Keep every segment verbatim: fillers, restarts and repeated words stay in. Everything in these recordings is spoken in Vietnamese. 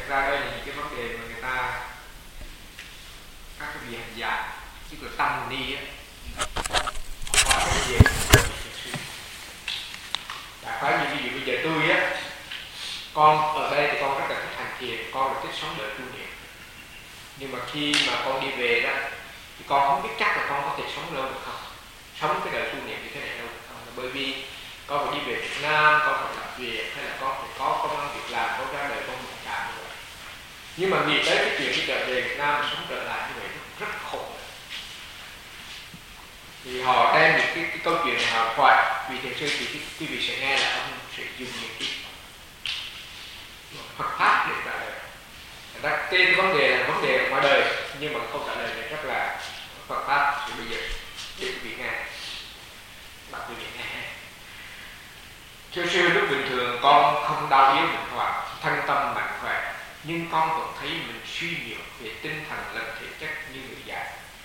thực ra đây là những cái vấn đề mà người ta, các cái vị hành giả, chứ còn tăng ni á, họ có cái gì đã có như ví dụ bây giờ tôi á, con ở đây thì con rất là thích hành thiền, con là thích sống đời tu niệm, nhưng mà khi mà con đi về đó thì con không biết chắc là con có thể sống lâu được không, sống cái đời tu niệm như thế này lâu được không, bởi vì con phải đi về Việt Nam, con phải làm việc, hay là con phải có công ăn việc làm, con ra đời con một cả như vậy. Nhưng mà nghĩ tới cái chuyện đi trở về Việt Nam sống trở lại như vậy rất, rất khổ. Thì họ đem những cái, cái câu chuyện này họ thoại, vì thiền sư thì quý vị sẽ nghe là ông sẽ dùng những cái Phật pháp để trả lời. Thật ra cái vấn đề là vấn đề ngoài đời, nhưng mà câu trả lời này rất là Phật pháp. Thì bây giờ để quý vị nghe, bạn quý vị nghe. Thưa sư, lúc bình thường con không đau yếu bệnh hoạn, thân tâm mạnh khỏe, nhưng con vẫn thấy mình suy nhược về tinh thần lẫn thể chất như người già.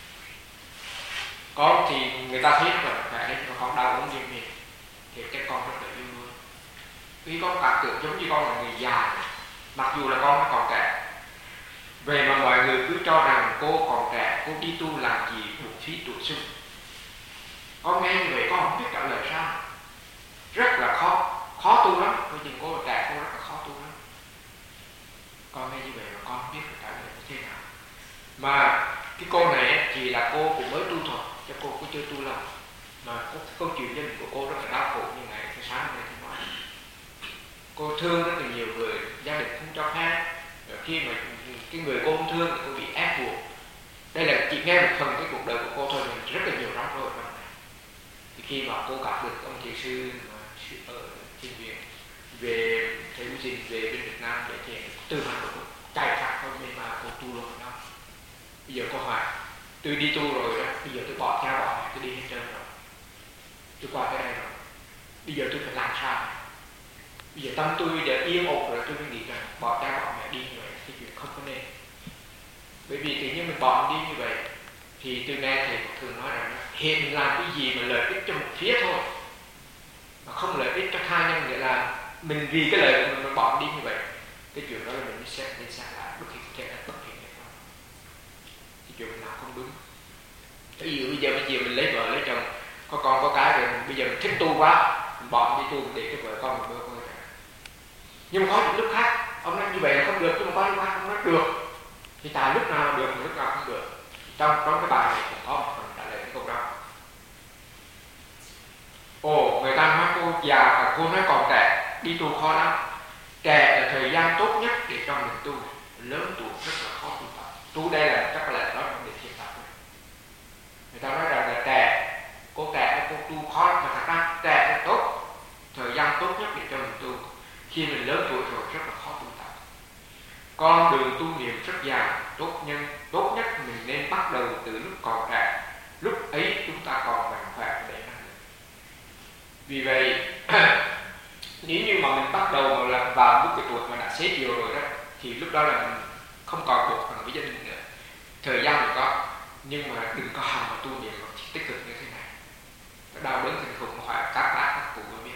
Con thì người ta thấy rất là khỏe đấy, nhưng mà con đau ốm như mình, thì các con rất là yêu luôn. Vì con cảm tưởng giống như con là người già này, mặc dù là con nó còn trẻ. Vậy mà mọi người cứ cho rằng cô còn trẻ, cô đi tu làm gì uổng phí tuổi xuân. Con nghe như vậy con không biết trả lời sao, rất là khó, khó tu lắm. Bởi vì cô là trẻ, cô rất là khó tu lắm. Con nghe như vậy mà con không biết trả lời như thế nào. Mà cái cô này chỉ là cô cũng mới tu thôi, chứ cô cũng chưa tu lâu. Mà câu chuyện gia đình của cô rất là đau khổ như ngày cái sáng hôm nay thì nói. Cô thương rất là nhiều người, gia đình không cho phép. Rồi khi mà cái người cô không thương thì cô bị ép buộc. Đây là chỉ nghe một phần cái cuộc đời của cô thôi, nhưng rất là nhiều rắc rối. Thì khi mà cô gặp được ông thiền sư ở thiền viện về thầy Vũ Trình về bên Việt Nam để thiền, từ mặt của cô chạy ra không nên mà cô tu luôn đó. Bây giờ cô hỏi, tôi đi tu rồi đó, bây giờ tôi bỏ cha bỏ mẹ, tôi đi hết trơn rồi, tôi qua cái đây rồi, bây giờ tôi phải làm sao? Bây giờ tâm tôi đã yên ổn rồi, tôi mới nghĩ rằng bỏ cha bỏ mẹ đi như vậy thì chuyện không có nên. Bởi vì tự nhiên mình bỏ đi như vậy thì tôi nghe thầy thường nói rằng hiện mình làm cái gì mà lợi ích cho một phía thôi mà không lợi ích cho tha nhân, nghĩa là mình vì cái lợi của mình mà bỏ đi như vậy, cái chuyện đó là mình sẽ nên xem lại bất hiện thể là bất hiện hay không, cái chuyện mình làm không đúng. Ví dụ bây giờ bây giờ mình lấy vợ lấy chồng, có con có cái rồi, bây giờ mình thích tu quá, mình bỏ đi tu để cái vợ con mình bơ vơ. Nhưng mà có những lúc khác ông nói như vậy là không được, nhưng mà có lúc khác không nói được, thì tại lúc nào được lúc nào không được. Trong trong cái bài này cũng có một phần trả lời cái câu đó. Ồ, người ta nói cô già, cô nói còn trẻ, đi tu khó lắm. Trẻ là thời gian tốt nhất để cho mình tu, lớn tuổi rất là khó tu tập. Tu đây là chắc là nói vấn đề thiền tập. Người ta nói rằng là trẻ, cô trẻ cô tu khó lắm, mà thật ra trẻ là tốt, thời gian tốt nhất để cho mình tu. Khi mình lớn tuổi rồi rất là khó tu tập. Con đường tu niệm rất dài, tốt nhân tốt nhất mình nên bắt đầu từ lúc còn trẻ, lúc ấy chúng ta còn mạnh khỏe để năng lực. Vì vậy nếu như mà mình bắt đầu mà làm vào lúc cái tuổi mà đã xế chiều rồi đó, thì lúc đó là mình không còn thuộc bằng với gia đình nữa. Thời gian thì có, nhưng mà đừng có hòng mà tu niệm mà tích cực như thế này. Nó đau đớn kinh khủng, hỏi các bác các cụ mới biết.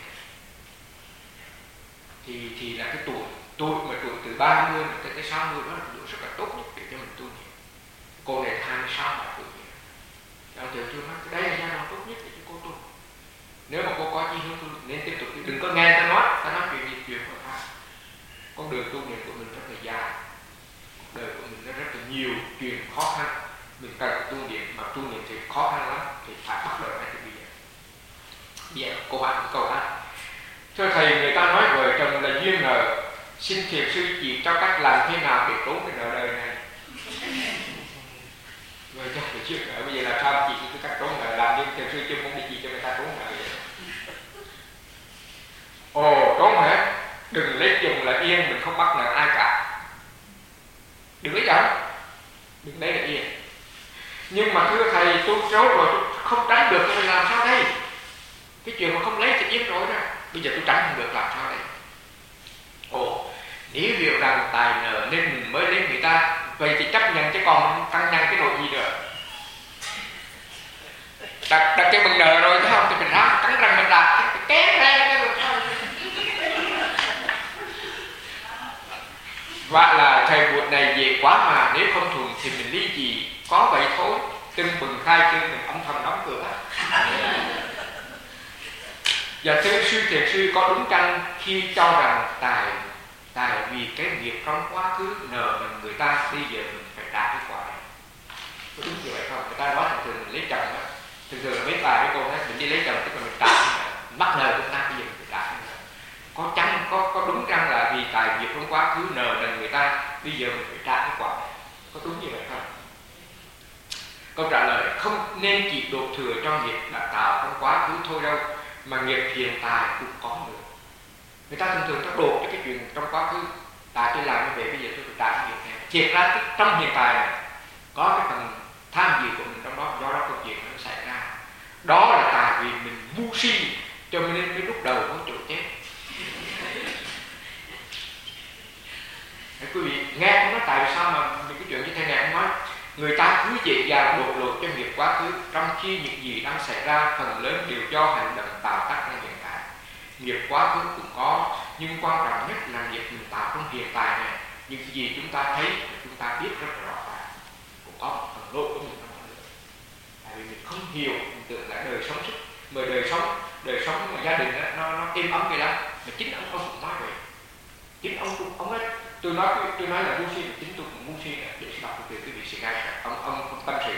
Thì thì là cái tuổi tuổi mà tuổi từ ba mươi tới tới sáu mươi đó là tuổi rất là tốt nhất để cho mình tu niệm. Cô này hai mươi sáu tuổi tu niệm. Ông thầy chưa nói đây là giai đoạn tốt nhất để cho cô tu. Nếu mà cô có chí hướng tu nên tiếp tục, đừng có nghe ta nói, ta nói chuyện gì chuyện của ta. Con đường tu niệm của mình rất là dài, cuộc đời của mình nó rất là nhiều chuyện khó khăn, mình cần tu niệm, mà tu niệm thì khó khăn lắm, thì phải bắt đầu ngay từ bây giờ. Bây giờ cô hỏi một câu đó. Thưa thầy, người ta nói vợ chồng là duyên nợ, xin thiền sư chỉ cho cách làm thế nào để trốn cái nợ đời này. Vợ chồng là duyên nợ, bây giờ làm sao chỉ cái cách trốn nợ, làm nên thiền sư chứ không để gì cho người ta trốn nợ vậy. Ồ, trốn hả? Đừng lấy chồng là yên, mình không bắt nợ ai cả. Đừng lấy chồng, đừng lấy là yên. Nhưng mà thưa thầy, tôi trốn rồi, tôi không tránh được, tôi làm sao đây? Cái chuyện mà không lấy thì yên rồi đó, bây giờ tôi tránh không được, làm sao đây? Ồ, nếu việc rằng tài nợ nên mình mới lấy người ta, vậy thì chấp nhận chứ còn căng nhăn cái nỗi gì nữa. Đặt, đặt cái bằng nợ rồi thấy không, thì mình ráng cắn răng mình đặt, thì kén ra cái rồi sao? Và là thầy buổi này về quá mà, nếu không thuận thì mình lý gì, có vậy thôi. Tưng bừng khai trương, mình âm thầm đóng cửa. Và thưa sư thiền sư có đúng chăng khi cho rằng tài tài vì cái nghiệp trong quá khứ nợ mình người ta, bây giờ mình phải trả cái quả này? Có đúng như vậy không? Người ta nói thường thường mình lấy chồng đó, thường thường là mấy bà mấy cô nói mình đi lấy chồng tức là mình trả mắc nợ của ta, bây giờ mình phải trả. Có chăng có có đúng chăng là vì tài nghiệp trong quá khứ nợ nần người ta, bây giờ mình phải trả cái quả này? Có đúng như vậy không? Câu trả lời không nên chỉ đổ thừa cho nghiệp đã tạo trong quá khứ thôi đâu, mà nghiệp hiện tại cũng có nữa. Người ta thường thường ta đổ cho cái chuyện trong quá khứ, tại tôi làm như vậy bây giờ tôi phải trả cái nghiệp này. Thiệt ra cái, trong hiện tại này có cái phần tham dự của mình trong đó, do đó câu chuyện nó xảy ra. Đó là tại vì mình ngu si cho nên mới lúc đầu có chỗ chết. Quý vị nghe ông nói tại vì sao mà những cái chuyện như thế này, ông nói người ta cứ dễ dàng đổ lỗi cho nghiệp quá khứ, trong khi những gì đang xảy ra phần lớn đều do hành động tạo tác trong hiện tại. Nghiệp quá khứ cũng có, nhưng quan trọng nhất là nghiệp mình tạo trong hiện tại này. Những gì chúng ta thấy, chúng ta biết rất rõ ràng, cũng có một phần lỗi của mình trong đó. Tại vì mình không hiểu, mình tưởng là đời sống sức, mà đời sống, đời sống mà gia đình đó, nó nó êm ấm vậy lắm. Mà chính ông ông cũng nói vậy, chính ông cũng ông nói, tôi nói tôi nói là ngu si, chính tôi cũng ngu si để đọc từ cái vị sĩ gai, ông ông không tâm sự.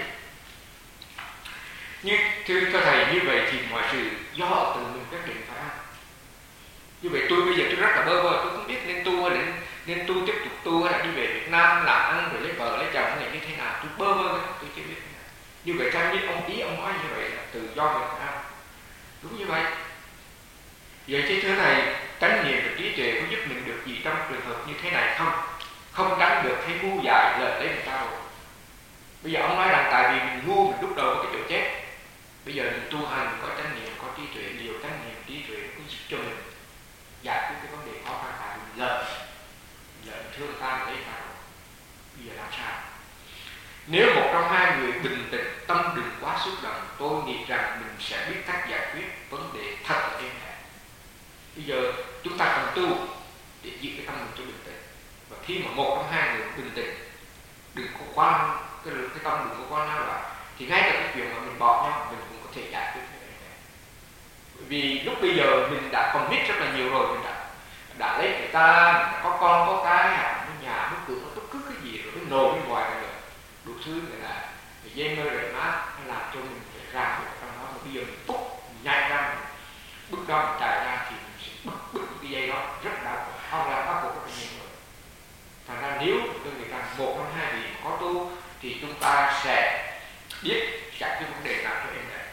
Như thưa thưa thầy, như vậy thì mọi sự do từ mình quyết định phải không? Như vậy tôi bây giờ tôi rất là bơ vơ, tôi không biết nên tu hay nên nên tu tiếp tục tu hay là đi về Việt Nam làm ăn rồi lấy vợ lấy chồng hay là như thế nào, tôi bơ vơ tôi chưa biết. Như vậy theo như ông ý ông nói như vậy là từ do mình phải không? Đúng như vậy. Vậy chứ thưa thầy, chánh niệm và trí tuệ có giúp mình được gì trong trường hợp như thế này không? Không tránh được thấy ngu dại lệch lấy người ta rồi. Bây giờ ông nói rằng tại vì mình ngu mình lúc đầu có cái chỗ chết. Bây giờ mình tu hành có chánh niệm, có trí tuệ, nhiều chánh niệm, trí tuệ nó cũng giúp cho mình giải quyết cái vấn đề khó khăn, tại mình lợn lợn thương ta mình lấy ta rồi. Bây giờ làm sao? Nếu một trong hai người bình tĩnh, tâm đừng quá xúc động, tôi nghĩ rằng mình sẽ biết cách giải quyết vấn đề thật là êm nhẹ. Bây giờ chúng ta cần tu để giữ cái tâm mình cho bình tĩnh. Và khi mà một trong hai người bình tĩnh, đừng có quá cái, cái tâm đừng có quá náo loạn, thì ngay cả cái chuyện mà mình bỏ nhau mình cũng có thể giải quyết được. Bởi vì lúc bây giờ mình đã commit rất là nhiều rồi, mình đã đã lấy người ta, mình đã có con có cái, hay nhà nó cửa nó bất cứ cái gì rồi nó nổ bên ngoài rồi đủ thứ người là dây mơ rời mát, nó làm cho mình phải ra được trong đó. Mà bây giờ mình túc mình nhảy ra, mình bước đó mình chạy ra thì mình sẽ bứt bứt cái dây đó rất đau, không là bắt buộc rất là nhiều người. Thành ra nếu tôi nghĩ rằng một trong hai vị có tu thì chúng ta sẽ biết giải quyết vấn đề nào cho em này.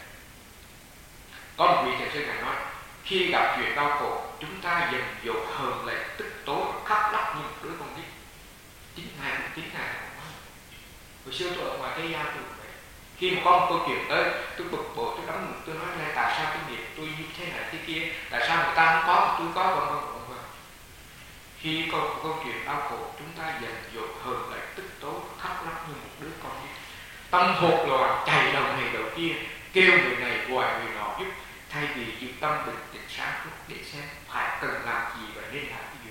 Có một vị thiền sư này nói, khi gặp chuyện đau khổ, chúng ta dần dột hờn lệ tức tối khóc lóc như một đứa con nít. Chính ngài chính ngài hồi xưa tôi ở ngoài Tây Gia tôi vậy. Khi mà có một câu chuyện tới, tôi bực bội, tôi đóng ngực, tôi nói là tại sao cái nghiệp tôi như thế này thế kia, tại sao người ta không có mà tôi có, vân vân vân vân. Khi có một câu chuyện đau khổ, chúng ta dần dột hờn lệ tức tối khóc lóc như một đứa con nít. Tâm hột loạn chạy đầu này đầu kia, kêu người này gọi người nọ giúp, thay vì giữ tâm bình tĩnh sáng suốt để xem phải cần làm gì và nên làm cái gì.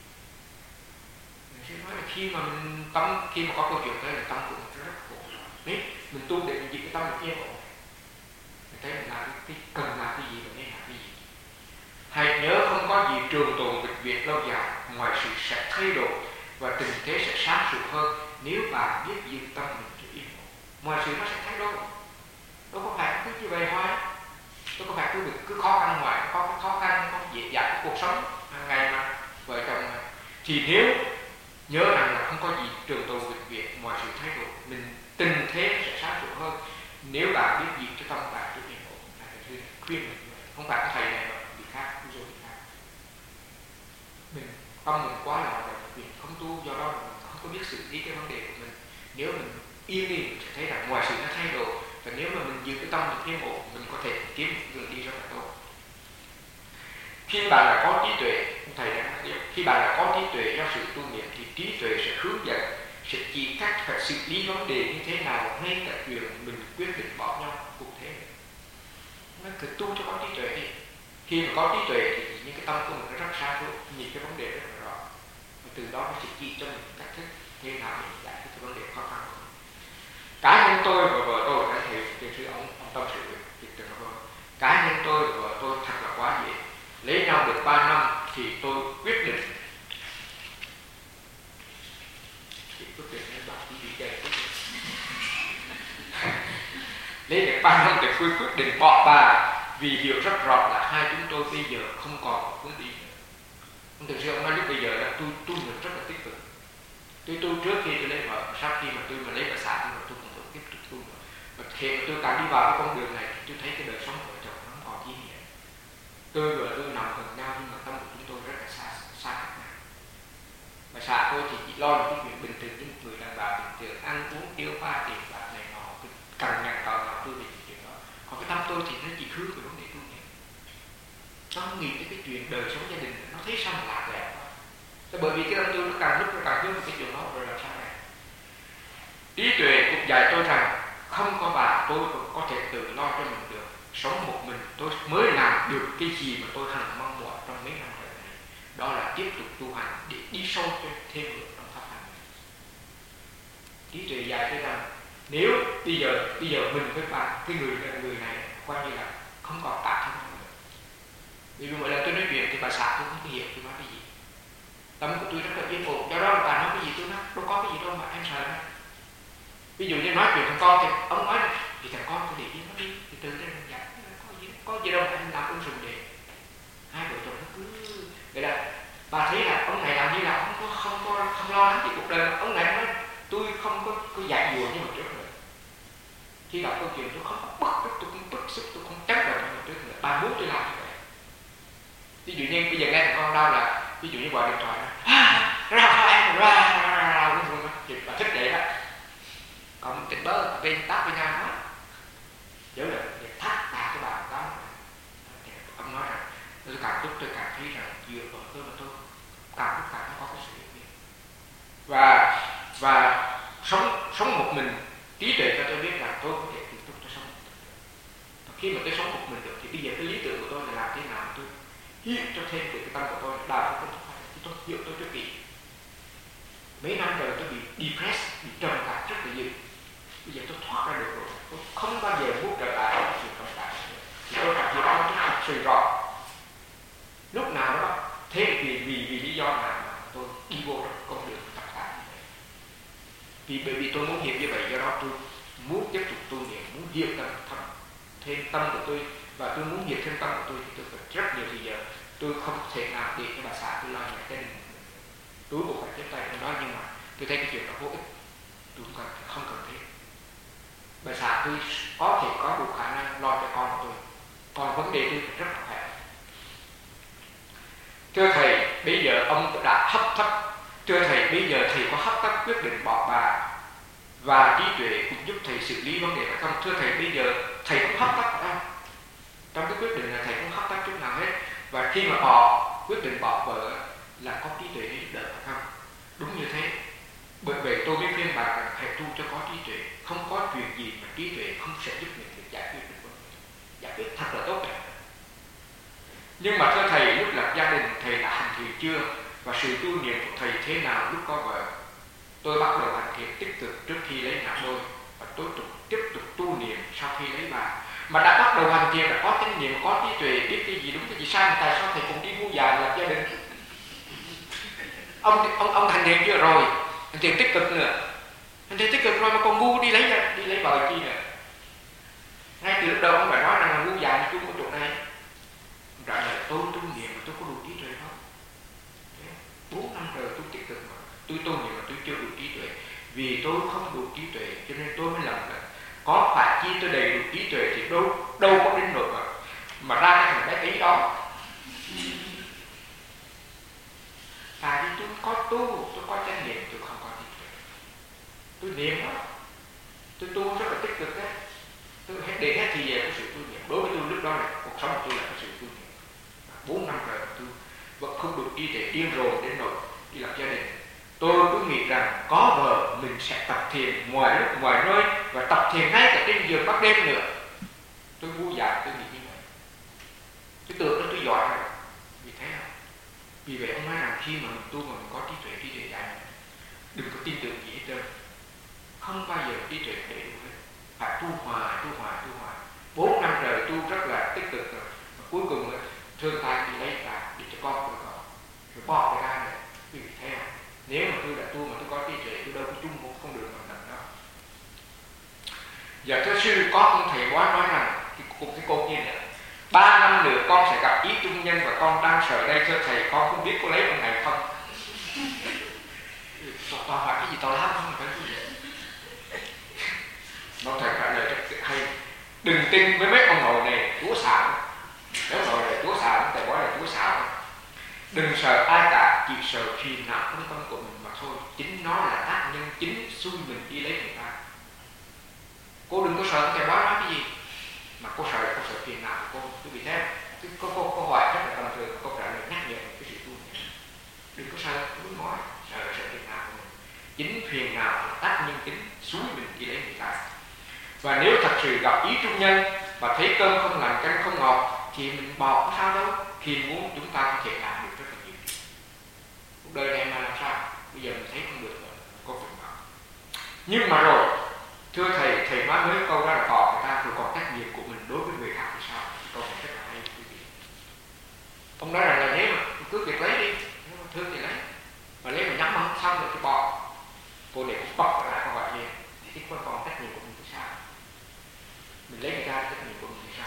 Mình sẽ nói là khi mà mình tâm, khi mà có câu chuyện tới là tâm của mình rất khổ. Đấy, mình tu để mình giữ cái tâm mình yên ổn. Mình thấy mình làm cái cần làm cái gì và nên làm cái gì. Hãy nhớ không có gì trường tồn vĩnh viễn lâu dài, ngoài sự sẽ thay đổi và tình thế sẽ sáng suốt hơn nếu bạn biết giữ tâm mình cho yên ổn. Ngoài sự nó sẽ thay đổi. Đâu có phải cứ như vậy hoài. Đâu có phải cứ được cứ khó khăn ngoài, có cái khó khăn, có dễ dàng cái cuộc sống hàng ngày mà vợ chồng mà. Thì nếu nhớ rằng là không có gì trường tồn vĩnh viễn ngoài sự thay đổi, mình tình thế sẽ sáng suốt hơn nếu bạn biết giữ cho tâm bạn cho yên ổn. Là thầy khuyên mình như vậy. Không phải cái thầy này mà bị khác, ví dụ bị khác. Mình tâm mình quá là hoạt động việc không tu, do đó mình không có biết xử lý cái vấn đề của mình. Nếu mình yên đi mình sẽ thấy rằng ngoài sự nó thay đổi, và nếu mà mình giữ cái tâm mình thêm ổn, mình có thể kiếm một đường đi rất là tốt. Khi bạn đã có trí tuệ, thầy đã nói, khi bạn đã có trí tuệ do sự tu niệm thì trí tuệ sẽ hướng dẫn, sẽ chỉ cách phải xử lý vấn đề như thế nào, ngay cả chuyện mình quyết định bỏ nhau cũng thế. Nên cứ tu cho có trí tuệ đi. Khi mà có trí tuệ thì những cái tâm của mình nó rất xa suốt, nhìn cái vấn đề rất là rõ. từ đó nó sẽ chỉ cho mình cách thức thế nào để giải quyết cái vấn đề khó khăn của mình. Cá nhân tôi và vợ tôi đã hiểu tiền sư ông, ông tâm sự việc trường hợp hơn. Cá nhân tôi và vợ tôi thật là quá dễ. Lấy nhau được ba năm thì tôi quyết định thì quyết định nên bắt quý vị chơi quyết định lấy được ba năm thì tôi quyết định bỏ bà, vì hiểu rất rõ là hai chúng tôi bây giờ không còn một hướng đi nữa. Ông thực sự ông nói lúc bây giờ là tôi tu người rất là tích cực. Tôi tu trước khi tôi lấy vợ, sau khi mà tôi mà lấy vợ xã nhưng mà tôi cũng vẫn tiếp tục tu nữa. Và khi mà tôi càng đi vào cái con đường này, tôi thấy cái đời sống vợ chồng nó không còn ý nghĩa. Tôi và tôi nằm gần nhau nhưng mà tâm của chúng tôi rất là xa xa cách nhau. Bà xã tôi thì chỉ lo được cái chuyện bình thường với một người đàn bà bình thường, ăn uống tiêu pha tiền bạc này nọ, cần nhằn cò nào tôi về chuyện đó. Còn cái tâm tôi thì nó chỉ hướng về vấn đề tu niệm. Nó không nghĩ tới cái chuyện đời sống gia đình, nó thấy sao mà lạc lẽo. Bởi vì cái tâm tôi nó càng lúc nó càng hướng về cái chuyện đó rồi làm sao này. Trí tuệ cũng dạy tôi rằng không có bà tôi có thể tự lo cho mình được. Sống một mình tôi mới làm được cái gì mà tôi hằng mong mỏi trong mấy năm trời này. Đó là tiếp tục tu hành để đi sâu thêm nữa trong pháp hành. Trí tuệ dạy tôi rằng nếu bây giờ bây giờ mình với bà, cái người người này coi như là không còn tạm thân nữa. Vì mỗi lần tôi nói chuyện thì bà xã tôi không hiểu tôi nói cái gì. Tâm của tôi rất là yên ổn, do đó là bà nói cái gì tôi nói đâu có cái gì đâu mà em sợ đâu. Ví dụ như nói chuyện thằng con thì ông nói thì thằng con tôi để yên nó đi, thì từ đây mình giải có gì có gì đâu mà anh làm ung sùng để hai vợ chồng nó cứ vậy là bà thấy là ông này làm như là không có không có không lo lắng gì cuộc đời. Ông này nói tôi không có có dạy dùa như mà trước nữa. Khi gặp câu chuyện tôi không có bức tức, tôi không bức xúc, tôi không chấp vào như mà trước nữa. Bà muốn tôi làm như vậy. Ví dụ như bây giờ nghe thằng con đau là ví dụ như gọi điện thoại nó ra sao em ra ra ra ra thì bà thích vậy đó. Còn tình bơ bên tát bên nhau nói nhớ là thắt đạt cái bà đó. Ông nói rằng tôi càng lúc tôi càng thấy rằng dựa vào tôi mà tôi càng lúc càng có cái sự hiểu biết và và sống sống một mình. Trí tuệ cho tôi biết rằng tôi có thể tiếp tục tôi sống một mình. Và khi mà tôi sống một mình được thì bây giờ cái lý tưởng của tôi là làm thế nào tôi hiểu cho thêm về cái tâm của tôi. Đạo của tôi phải thì tôi hiểu tôi trước kỳ. Mấy năm rồi tôi bị depressed, bị trầm cảm rất là nhiều. Bây giờ tôi thoát ra được rồi, tôi không bao giờ muốn trở lại cái chuyện trầm cảm nữa. Thì tôi cảm thấy đó tôi thật sự rõ. Lúc nào đó thế vì vì vì lý do nào mà tôi đi vô con đường tập cảm như vậy. Vì bởi vì tôi muốn hiểu như vậy, do đó tôi muốn tiếp tục tu niệm, muốn hiểu tâm thầm thêm tâm của tôi và tôi muốn hiểu thêm tâm của tôi thì tôi phải rất nhiều thời giờ. Tôi không thể nào để cho bà xã tôi lo nhà gia đình. Tôi buộc phải tiếp tay trong đó nhưng mà tôi thấy cái chuyện đó vô ích. Tôi không cần, không cần thiết. Bà xã tôi có thể có đủ khả năng lo cho con của tôi. Còn vấn đề tôi phải rất là khỏe. Thưa thầy, bây giờ ông đã hấp tấp. Thưa thầy, bây giờ thầy có hấp tấp quyết định bỏ bà và trí tuệ cũng giúp thầy xử lý vấn đề phải không? Thưa thầy, bây giờ thầy cũng hấp tấp đâu. Trong cái quyết định là thầy cũng hấp tấp chút nào hết. Và khi mà bỏ quyết định bỏ vợ là có trí tuệ để giúp đỡ phải không? Đúng như thế. Bởi vậy tôi mới khuyên bà rằng hãy tu cho có trí tuệ. Không có chuyện gì mà trí tuệ không sẽ giúp mình được giải quyết được vấn đề. Giải quyết thật là tốt đẹp. Nhưng mà thưa thầy, lúc lập gia đình thầy đã hành thiền chưa? Và sự tu niệm của thầy thế nào lúc có vợ? Tôi bắt đầu hành thiền tích cực trước khi lấy nhà đôi và tôi tục, tiếp tục tu niệm sau khi lấy bà. Mà đã bắt đầu hành thiền, đã có chánh niệm, có trí tuệ, biết cái gì đúng cái gì sai, mà tại sao thầy cũng đi mua già lập gia đình? Ông ông ông hành thiền chưa rồi? Hành thiền tích cực nữa. Hành thiền tích cực rồi mà còn ngu đi lấy đi lấy vợ chi nữa? Ngay từ lúc đầu ông phải nói rằng là ngu già chung của chỗ này. Trả lời tôi tu niệm mà tôi có đủ trí tuệ không? Bốn năm rồi tôi tích cực mà tôi tu niệm mà tôi chưa đủ trí tuệ. Vì tôi không đủ trí tuệ cho nên tôi mới làm là có phải chi tôi đầy đủ trí tuệ thì đâu đâu có đến nỗi mà mà ra cái thằng bé ý đó. Tại vì tôi có tu, tôi có chánh niệm, tôi không có trí tuệ. Tôi niệm đó, tôi tu rất là tích cực đấy. Tôi hết để hết thì về có sự tu niệm. Đối với tôi lúc đó là cuộc sống của tôi là có sự tu niệm. Bốn năm rồi tôi vẫn không được trí tuệ điên rồ đến nỗi đi lập gia đình. Tôi cứ nghĩ rằng có vợ mình sẽ tập thiền ngoài lúc ngoài nơi và tập thiền ngay cả trên giường ban đêm nữa. Tôi ngu dại tôi nghĩ như vậy. Tôi tưởng là tôi giỏi rồi. Vì thế nào? Vì Vì vậy ông nói rằng khi mà mình tu mà mình có trí tuệ, trí tuệ dạy mình, đừng có tin tưởng gì hết trơn, không bao giờ trí tuệ để đủ hết, phải tu hoài, tu hoài, tu hoài. Bốn năm trời tu rất là tích cực rồi, và cuối cùng thương tay đi lấy ra đi cho con của con, rồi bỏ cái ra này, quý vị thấy không? Nếu mà tôi đã tu mà tôi có trí tuệ, tôi đâu có chung một con đường bằng tận đó. Giờ thưa sư có ông thầy bói nói rằng cái, cái cô kia này, ba năm nữa con sẽ gặp ý trung nhân và con đang sợ đây, thưa thầy con không biết có lấy ông này không. Tao hỏi cái gì tao làm không phải cái gì. Nó thầy trả lời rất hay, đừng tin với mấy ông nội này chúa xạo. Nếu ông nội này chúa xạo, thầy bói là chúa xạo. Đừng sợ ai cả, chỉ sợ phiền não trong tâm của mình mà thôi. Chính nó là tác nhân chính xui mình đi lấy người ta. Cô đừng có sợ thầy bói nói cái gì, mà cô sợ là cô sợ phiền não của cô. Quý vị thấy không? Cô, cô, cô hỏi rất là tầm thường, cô trả lời nhắc nhở cái sự tu này. Đừng có sợ, đừng nói sợ là sợ phiền não của mình. Chính phiền não là tác nhân chính xúi mình đi lấy người ta. Và nếu thật sự gặp ý trung nhân mà thấy cơm không lành canh không ngọt thì mình bỏ có sao đâu. Khi muốn chúng ta có thể làm được rất là nhiều. Cuộc đời này mà làm sao? Bây giờ mình thấy không được rồi, có phần nào. Nhưng mà rồi, thưa thầy, thầy nói mấy câu đó là bỏ người ta, rồi còn trách nhiệm của mình đối với người khác thì sao? Câu này rất là hay quý vị. Ông nói rằng là nếu mà cứ việc lấy đi, nếu mà thương thì lấy, mà lấy mà nhắm mà không xong rồi thì bỏ. Cô này cũng bật lại câu hỏi gì, thì cái còn trách nhiệm của mình thì sao? Mình lấy người ta trách nhiệm của mình thì sao?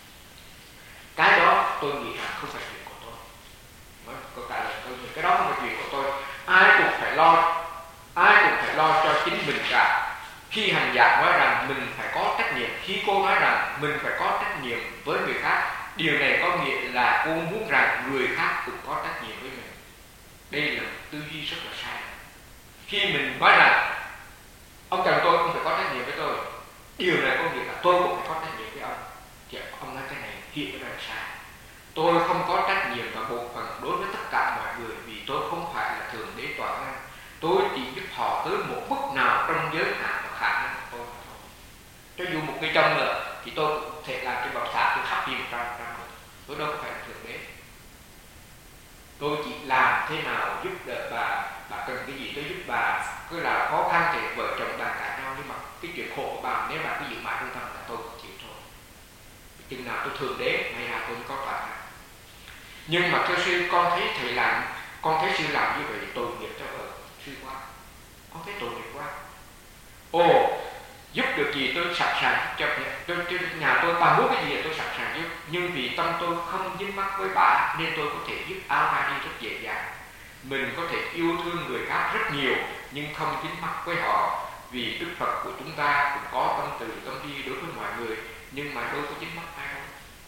Cái đó tôi nghĩ rằng không phải chuyện của tôi. Nói câu trả lời câu cái đó không phải chuyện của tôi. Ai cũng phải lo, ai cũng phải lo cho chính mình cả. Khi hành giả nói rằng mình phải có trách nhiệm, khi cô nói rằng mình phải có trách nhiệm với người khác, điều này có nghĩa là cô muốn rằng người khác cũng có trách nhiệm với mình. Đây là tư duy rất là sai. Khi mình nói rằng ông chồng tôi không phải có trách nhiệm với tôi, điều này có nghĩa là tôi cũng phải có trách nhiệm với ông. Thì ông nói cái này hiện ra là sai. Tôi không có trách nhiệm và bổn phận đối với tất cả mọi người vì tôi không phải là thượng đế tọa ngang. Tôi chỉ giúp họ tới một mức nào trong giới hạn và khả năng của tôi mà thôi. Cho dù một người chồng nữa thì tôi cũng thể làm cho bà xã tôi khắp đi một trăm phần trăm. Tôi đâu có phải là thượng đế. Tôi chỉ làm thế nào giúp đỡ bà, bà cần cái gì tôi giúp bà. Cứ là khó khăn thì vợ chồng bàn cãi nhau, nhưng mà cái chuyện khổ của bà nếu bà cứ giữ mãi trong tâm là tôi cũng chịu thôi. Chừng nào tôi thượng đế may ra tôi mới có khả năng. Nhưng mà thưa sư, con thấy thầy làm, con thấy sư làm như vậy thì tội nghiệp cho vợ sư quá. Con thấy tội nghiệp quá. Ồ, giúp được gì tôi sẵn sàng cho, cho, cho nhà tôi, bà muốn cái gì tôi sẵn sàng giúp. Nhưng vì tâm tôi không dính mắc với bà nên tôi có thể giúp áo ra đi rất dễ dàng. Mình có thể yêu thương người khác rất nhiều nhưng không dính mắc với họ. Vì Đức Phật của chúng ta cũng có tâm từ tâm bi đối với mọi người, nhưng mà đâu có dính mắc ai đâu.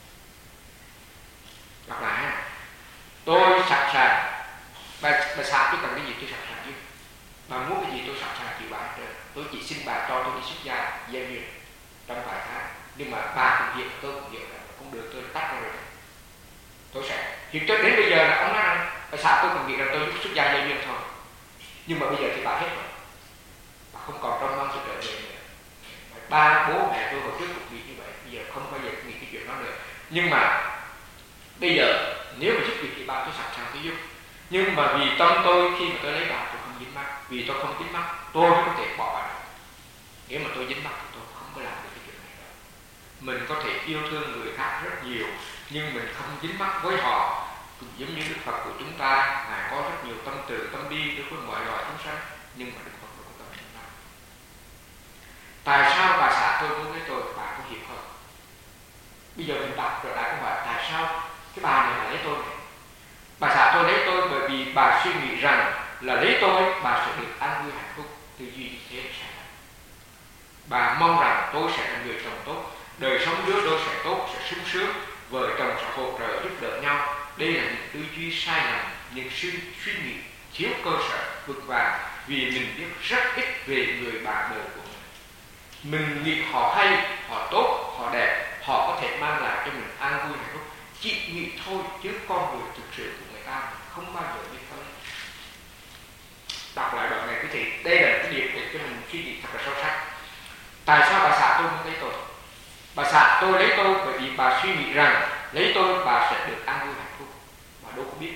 Đọc lại ha. Tôi sẵn sàng, bà, bà xã tôi cần cái gì tôi sẵn sàng giúp. Bà muốn cái gì tôi sẵn sàng chịu bà hết trơn. Tôi chỉ xin bà cho tôi đi xuất gia gia duyên trong vài tháng. Nhưng mà bà cũng hiểu, tôi cũng hiểu là không được, tôi tắt ra rồi. Tôi sẽ hiện cho đến bây giờ là ông nói rằng bà xã tôi cũng nghĩ rằng tôi giúp xuất gia gia duyên thôi. Nhưng mà bây giờ thì bà hết rồi, bà không còn trong mong sự trở về nữa. Ba bố mẹ tôi hồi trước cũng nghĩ như vậy, bây giờ không bao giờ nghĩ cái chuyện đó nữa. Nhưng mà bây giờ nếu mà giúp việc thì bà tôi sẵn sàng tôi giúp. Nhưng mà vì tâm tôi khi mà tôi lấy bà tôi không dính mắc, vì tôi không dính mắc tôi mới có thể bỏ bà được. Nếu mà tôi dính mắc thì tôi không có làm được cái chuyện này đâu. Mình có thể yêu thương người khác rất nhiều nhưng mình không dính mắc với họ. Cũng giống như Đức Phật của chúng ta, Ngài có rất nhiều tâm từ, tâm bi đối với mọi loài chúng sanh, nhưng mà Đức Phật không có tâm dính mắc. Tại sao bà xã tôi muốn lấy tôi, bà có hiểu không? Bây giờ mình đặt trở lại câu hỏi, tại sao cái bà này mà lấy tôi này? Bà xã tôi lấy tôi bởi vì bà suy nghĩ rằng là lấy tôi bà sẽ được an vui hạnh phúc. Tư duy như thế là sai. Bà mong rằng tôi sẽ là người chồng tốt, đời sống đứa đôi sẽ tốt, sẽ sung sướng, vợ chồng sẽ hỗ trợ giúp đỡ nhau. Đây là những tư duy sai lầm, những suy, suy nghĩ thiếu cơ sở vững vàng, vì mình biết rất ít về người bạn đời của mình. Mình nghĩ họ hay, họ tốt, họ đẹp, họ có thể mang lại cho mình an vui hạnh phúc. Chỉ nghĩ thôi chứ con người thực sự của người ta không bao giờ biết tới. Đọc lại đoạn này quý vị, đây là cái điểm để cho mình suy nghĩ thật là sâu sắc. Tại sao bà xã tôi muốn lấy tôi? Bà xã tôi lấy tôi bởi vì bà suy nghĩ rằng lấy tôi bà sẽ được an vui hạnh phúc. Bà đâu có biết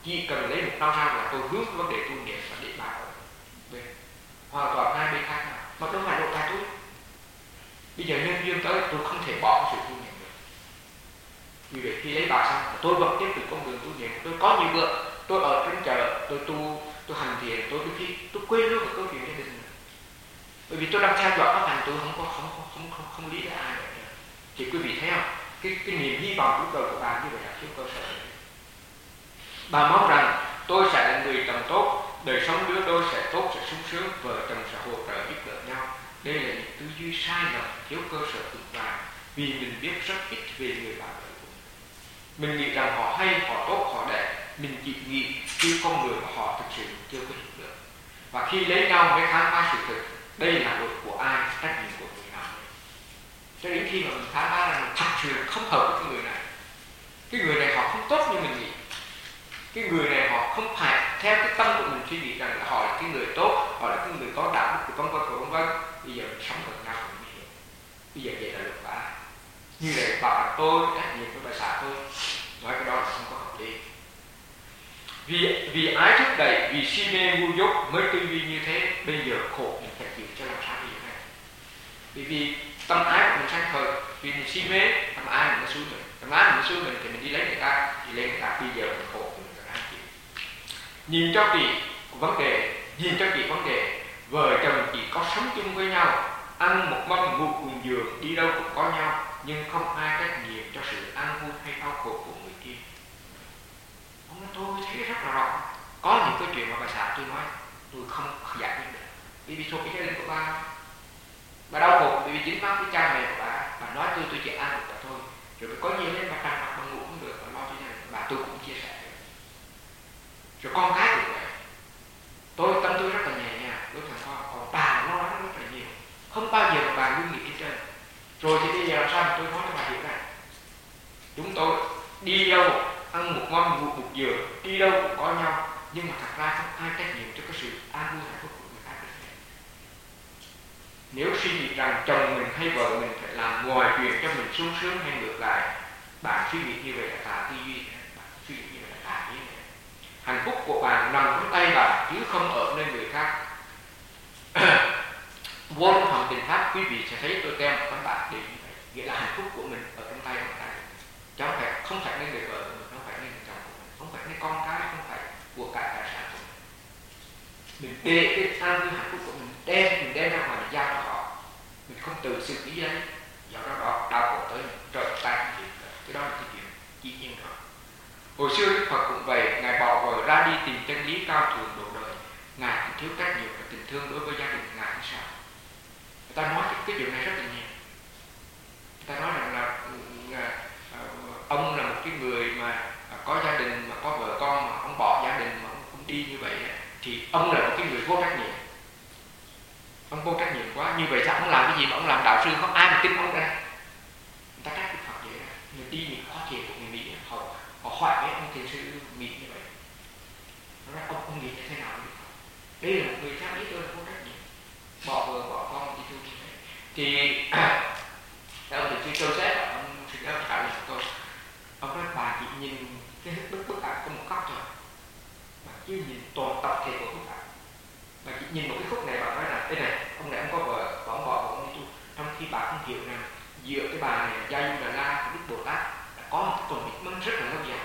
chỉ cần lấy một đau rau là tôi hướng cái vấn đề tu niệm và để bạn ở bên hoàn toàn hai bên khác nào, mà đâu phải độ tai tôi. Bây giờ nhân duyên tới tôi không thể bỏ cái sự tu niệm được. Vì vậy khi lấy bà xong tôi vẫn tiếp tục con đường tu niệm. Tôi có nhiều bữa tôi ở trên chợ tôi tu, tôi hành thiền, tôi đôi khi tôi quên luôn cái câu chuyện gia đình. Bởi vì tôi đang theo dõi các hành, tôi không có không không không không, không lý đến ai nữa. Thì quý vị thấy không? Cái cái niềm hy vọng lúc đầu của bà như vậy là thiếu cơ sở. Bà mong rằng tôi sẽ là người chồng tốt, đời sống đứa đôi sẽ tốt, sẽ sung sướng, vợ chồng sẽ hỗ trợ giúp đỡ nhau. Đây là những tư duy sai lầm, thiếu cơ sở vững vàng. Vì mình biết rất ít về người bạn đời của mình. Mình nghĩ rằng họ hay, họ tốt, họ đẹp. Mình chỉ nghĩ chứ con người của họ thực sự chưa có hiểu được. Và khi lấy nhau mới khám phá sự thực. Đây là lỗi của ai, trách nhiệm của người nào. Cho đến khi mà mình khám phá rằng thật sự không hợp với cái người này. Cái người này họ không tốt như mình nghĩ. Cái người này họ không phải theo cái tâm của mình suy nghĩ rằng là họ là cái người tốt, họ là cái người có đạo đức, vân vân vân vân. Bây giờ mình sống gần nhau mình hiểu. Bây giờ vậy là luật của ai? Như vậy bảo là tôi trách nhiệm với bà xã tôi, nói cái đó là không có hợp lý. Vì vì ái thúc đẩy, vì si mê ngu dốt mới tư duy như thế. Bây giờ khổ mình phải chịu cho làm sao bây giờ này. Bởi vì tâm ái của mình sanh khởi, vì mình si mê, tâm ái mình nó xuống mình, tâm ái mình nó xuống mình thì mình đi lấy người ta, đi lấy người ta. Bây giờ mình khổ mình phải ăn chịu. Nhìn cho kỹ vấn đề, nhìn cho kỹ vấn đề, vợ chồng chỉ có sống chung với nhau, ăn một mâm ngủ cùng giường, đi đâu cũng có nhau, nhưng không ai trách nhiệm cho sự an vui hay đau khổ của người kia. Ông nói tôi thấy rất là rõ. Có những cái chuyện mà bà xã tôi nói tôi không giải quyết được. Vì vì thuộc cái gia đình của bà, bà đau khổ vì dính mắc với cha mẹ của bà. Bà nói tôi tôi chỉ ăn được bà thôi. Rồi có nhiều lên bà trăng mặt bà ngủ không được, bà lo cho gia đình bà, tôi cũng chia sẻ. Rồi con cái cũng vậy. Tôi tâm tôi rất là nhẹ nhàng với thằng con, còn bà lo lắng rất là nhiều. Không bao giờ mà bà luôn nghĩ hết trơn. Rồi thì bây giờ làm sao mà tôi nói cho bà hiểu này. Chúng tôi đi đâu ăn một mâm ngủ một giường, đi đâu cũng có nhau, nhưng mà thật ra không ai trách nhiệm cho cái sự an vui hạnh phúc của người ta được. Nếu suy nghĩ rằng chồng mình hay vợ mình phải làm ngoài chuyện cho mình sung sướng hay ngược lại, bạn suy nghĩ như vậy là tà tư duy, bạn suy nghĩ như vậy là tà ý. Hạnh phúc của bạn nằm trong tay bạn chứ không ở nơi người khác. Vô trong phần tình pháp, quý vị sẽ thấy tôi treo một tấm bảng để như vậy, nghĩa là hạnh phúc của mình ở trong tay bạn ta. Chứ không phải không phải nên người vợ của mình, không phải nên người chồng của mình, không phải nên con cái, không phải của cải tài sản của mình. Mình để cái an vui hạnh phúc của mình đem mình đem ra ngoài mình giao cho họ, mình không tự sự ý lấy, do đó đó đau khổ tới mình trở tay cái chuyện, cái đó là cái chuyện dĩ nhiên rồi. Hồi xưa Đức Phật cũng vậy, ngài bỏ vợ ra đi tìm chân lý cao thượng độ đời, ngài cũng thiếu trách nhiệm và tình thương đối với gia đình ngài như sao? Người ta nói cái chuyện này rất là nhiều. Người ta nói rằng là ông là một cái người mà có gia đình, mà có vợ con, mà ông bỏ gia đình mà ông không đi như vậy thì ông là một cái người vô trách nhiệm. Ông vô trách nhiệm quá, như vậy sao ông làm cái gì mà ông làm đạo sư, không ai mà tin ông ra. Người ta trách Đức Phật vậy đó. Người đi những khó chịu của người Mỹ, họ, họ hỏi với ông thiền sư Mỹ như vậy. Nó nói ông, ông nghĩ như thế nào Đức Phật? Đây là một người khác biết tôi là vô trách nhiệm, bỏ vợ bỏ con đi tu như vậy. Thì ông thiền sư Joseph, ông thì nó trả lời tôi, ông nói bà chỉ nhìn cái bức bức ảnh có một góc thôi, bà chưa nhìn toàn tập thể của bức ảnh. Bà chỉ nhìn một cái khúc này, bà nói là đây này, ông này ông có vợ và ông bỏ vợ ông đi tu, trong khi bà không hiểu rằng giữa cái bà này Gia Du Đà La, Đức Bồ Tát đã có một cái commitment rất là lâu dài,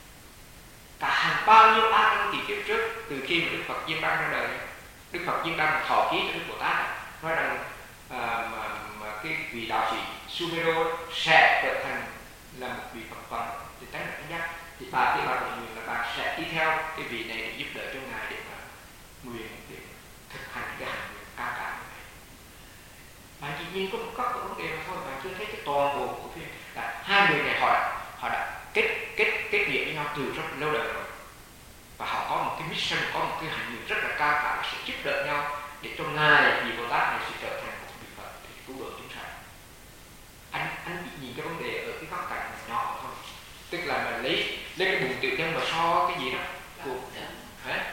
cả hàng bao nhiêu a tăng kỳ kiếp trước. Từ khi mà Đức Phật Diên Đăng ra đời, Đức Phật Diên Đăng thọ ký cho Đức Bồ Tát nói rằng à, mà, mà cái vị đạo sĩ Sumero sẽ trở thành là một vị Phật toàn thì tánh là giác. Thì bà khi bà nguyện nguyện là bà sẽ đi theo cái vị này để giúp đỡ cho ngài để mà nguyện để thực hành cái hành nguyện cao cả này. Bạn chỉ nhìn có một góc của vấn đề mà thôi, bạn chưa thấy cái toàn bộ của phim là hai người này họ đã, họ đã kết kết kết nghĩa với nhau từ rất lâu đời rồi, và họ có một cái mission, có một cái hành nguyện rất là cao cả là sẽ giúp đỡ nhau để cho ngài vị Bồ Tát này sẽ trở thành một vị Phật để cứu độ chúng sanh. Anh anh bị nhìn cái vấn đề ở cái góc cạnh nhỏ thôi, tức là mình lấy lấy cái bụng tiểu nhân mà so cái gì đó của hả?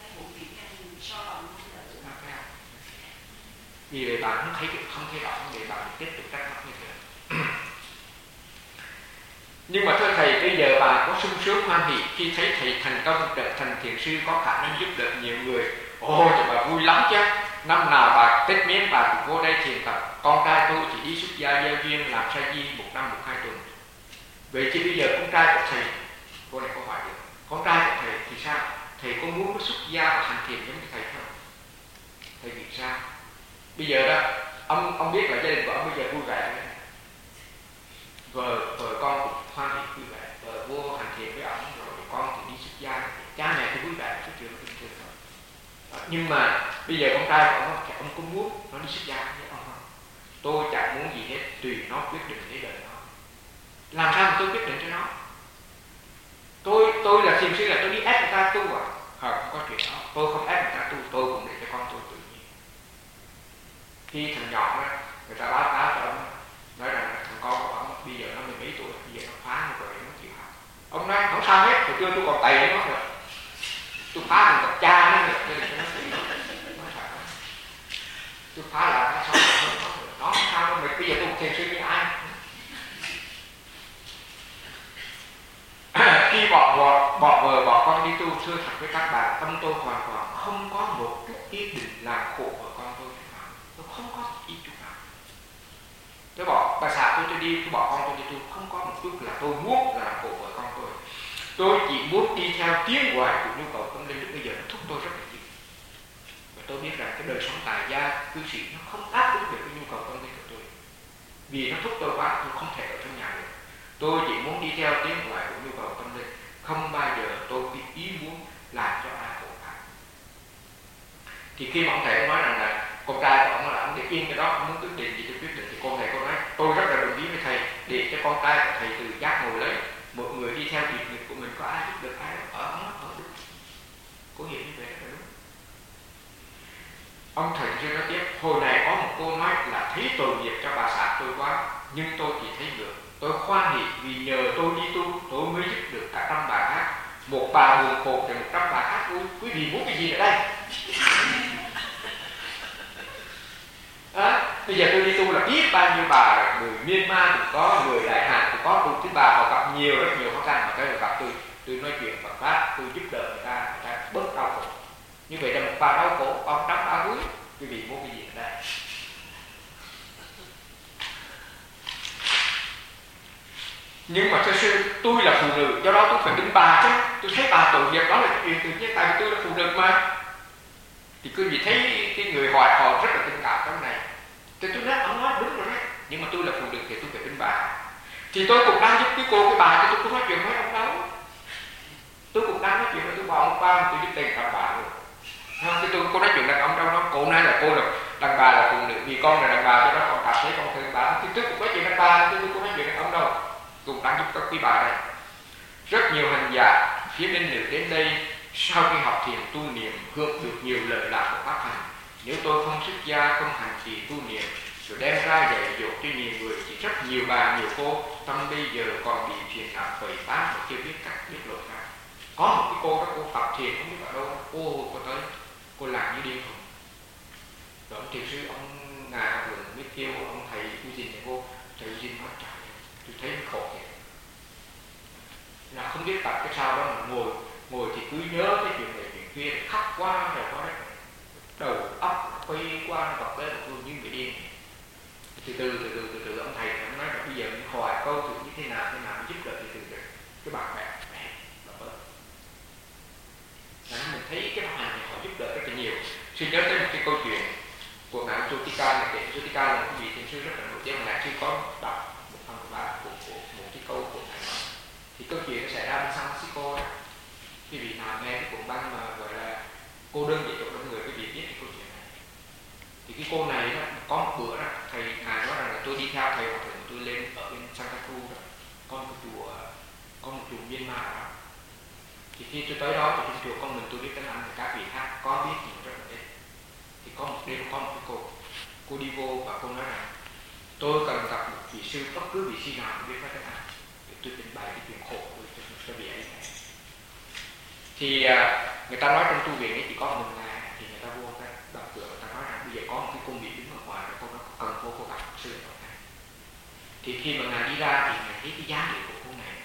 Vì vậy bạn không thấy không thấy rõ vấn đề, bạn tiếp tục trách móc như thế. Nhưng mà thưa thầy, bây giờ bà có sung sướng hoan hỷ khi thấy thầy thành công trở thành thiền sư có khả năng giúp đỡ nhiều người? Ồ, thì bà vui lắm chứ. Năm nào bà Tết miến bà cũng vô đây thiền tập. Con trai tôi thì đi xuất gia gieo duyên làm sa di một năm một hai tuần. Vậy chứ bây giờ con trai của thầy, cô này có hỏi được, con trai của thầy thì sao? Thầy có muốn xuất gia và hành thiền giống như thầy không? Thầy nghĩ sao? Bây giờ đó, ông ông biết là gia đình của ông bây giờ vui vẻ. Vợ vợ con cũng hoan hỷ vui vẻ, vợ vô hành thiền với ông, rồi con thì đi xuất gia, cha mẹ thì vui vẻ, cái chuyện bình thường thôi. Nhưng mà bây giờ con trai của ông, thì ông có muốn nó đi xuất gia với ông không? Tôi chẳng muốn gì hết, tùy nó quyết định để đời nó. Làm sao mà tôi quyết định cho nó? Tôi tôi là thiền sư là tôi đi ép người ta tu à? Không có chuyện đó. Tôi không ép người ta tu, tôi cũng để cho con tôi tự nhiên. Khi thằng nhỏ đó, người ta báo cáo cho ông nói rằng thằng con của ông bây giờ nó mười mấy tuổi, bây giờ nó phá rồi nó chịu học. Ông nói không sao hết, hồi trưa tôi còn tày nó rồi. Tôi phá thằng gặp cha nó được, cho nên nó thấy nó thật. Tôi phá lại nó xong rồi nó được. Nó không sao đâu, mà bây giờ tôi thiền sư với ai? Khi bỏ vợ, bỏ vợ, bỏ con đi tu, thưa thật với các bạn, tâm tôi hoàn toàn không có một chút ý định làm khổ vợ con tôi. Tôi không có ý chút nào. Tôi bỏ bà xã tôi tôi đi, tôi bỏ con tôi đi tu, không có một chút là tôi muốn là làm khổ vợ con tôi. Tôi chỉ muốn đi theo tiếng gọi của nhu cầu tâm linh lúc bây giờ nó thúc tôi rất là nhiều. Và tôi biết rằng cái đời sống tài gia, cư sĩ nó không đáp ứng được cái nhu cầu tâm linh của tôi. Vì nó thúc tôi quá, tôi không thể ở trong nhà được. Tôi chỉ muốn đi theo tiếng gọi của nhu cầu tâm linh. Không bao giờ tôi có ý muốn làm cho ai khổ cả. Thì khi mà ông thầy nói rằng là con trai của ông là ông để yên cái đó, ông muốn quyết định gì tôi quyết định, thì con thầy cô nói tôi rất là đồng ý với thầy, để cho con trai của thầy tự giác ngồi lấy, một người đi theo việc nghiệp của mình, có ai giúp được ai ở ông ở đúng. Cô hiểu như vậy rất là đúng. Ông thầy chưa nói tiếp, hồi này có một cô nói là thấy tội nghiệp cho bà xã tôi quá, nhưng tôi chỉ thấy được. Tôi khoan hỷ vì nhờ tôi đi tu, tôi mới giúp được cả trăm bà khác. Một bà buồn khổ thì một trăm bà khác. Ui, quý vị muốn cái gì ở đây? À, bây giờ tôi đi tu là biết bao nhiêu bà, người Myanmar cũng có, người Đại Hàn cũng có, tôi thứ bà họ gặp nhiều rất nhiều khó khăn, mà cái là gặp tôi, tôi nói chuyện Phật pháp, tôi giúp đỡ người ta, người ta bớt đau khổ. Như vậy là một bà đau khổ, ông trăm bà vui, quý vị muốn cái gì ở đây? Nhưng mà thưa sư, tôi là phụ nữ, do đó tôi phải đứng bà chứ. Tôi thấy bà tội nghiệp đó là cái chuyện tự nhiên, tại vì tôi là phụ nữ mà. Thì quý vị thấy cái người hỏi họ rất là tình cảm trong này. Thì tôi nói, ông nói đúng rồi đấy. Nhưng mà tôi là phụ nữ thì tôi phải đứng bà. Thì tôi cũng đang giúp cái cô, cái bà, thì tôi cũng nói chuyện với ông đâu. Tôi cũng đang nói chuyện với tôi bảo ông ba, tôi giúp tiền cả bà rồi. Không, thì tôi cô nói chuyện đàn ông đâu đó, cô nói là cô là đàn bà là phụ nữ, vì con là đàn bà cho đó con cảm thấy con thương bà. Thì tôi cũng nói chuyện đàn bà, tôi cũng nói chuyện đàn ông đâu. Cũng đang giúp các quý bà đây. Rất nhiều hành giả phía bên nữ đến đây sau khi học thiền tu niệm hưởng được nhiều lợi lạc của pháp hành. Nếu tôi không xuất gia, không hành trì tu niệm rồi đem ra dạy dỗ cho nhiều người, chỉ rất nhiều bà, nhiều cô tâm bây giờ còn bị phiền não phẩy phá mà chưa biết cách biết lộ ra. Có một cái cô đó, cô học thiền không biết ở đâu, cô cô tới, cô làm như điên không. Rồi ông thiền sư, ông ngài học lượng biết kêu ông thầy tu gì này cô, thầy tu gì nói trời, tôi thấy khổ kìa. Là không biết tập cái sao đó mà ngồi ngồi thì cứ nhớ cái chuyện này chuyện kia, khóc quá rồi có đấy, đầu óc quay qua nó bật lên một như người điên. Từ từ từ từ từ từ ông thầy ông nói là bây giờ mình hỏi câu chuyện như thế nào thế nào giúp đỡ từ từ từ cái bạn bè mẹ bớt. Là mình thấy cái hành này họ giúp đỡ rất là nhiều. Xin nhớ tới một cái câu chuyện của ngài Sotika là kể. Sotika là một vị thiền sư rất là nổi tiếng, mà ngài chưa có đọc một phần của ba của, của một cái câu của ngài nói. Thì câu chuyện nó xảy ra bên San Francisco. Quý vị nào nghe cái cuộn băng mà gọi là cô đơn dạy dỗ đông người, quý vị biết cái câu chuyện này. Thì cái cô này đó, có một bữa đó, thầy ngài nói rằng là tôi đi theo thầy hòa thượng, tôi lên ở bên Santa Cruz đó, có một chùa, có một chùa Myanmar đó. Thì khi tôi tới đó thì trong chùa con mình tôi biết tiếng Anh, các vị khác có biết nhiều rất là ít. Thì có một đêm có một cái cô, cô đi vô và cô nói rằng tôi cần gặp một vị sư, bất cứ vị sư nào biết nói tiếng Anh, để tôi trình bày cái chuyện khổ của cho, cho vị ấy. Thì uh, người ta nói trong tu viện ấy chỉ có một ngày, thì người ta vô cái đập cửa, người ta nói rằng bây giờ có một cái cung bị đứng ở ngoài, cô nói cần vô cô gặp sư ở này. Thì khi mà ngài đi ra thì ngài thấy cái giá trị của cô này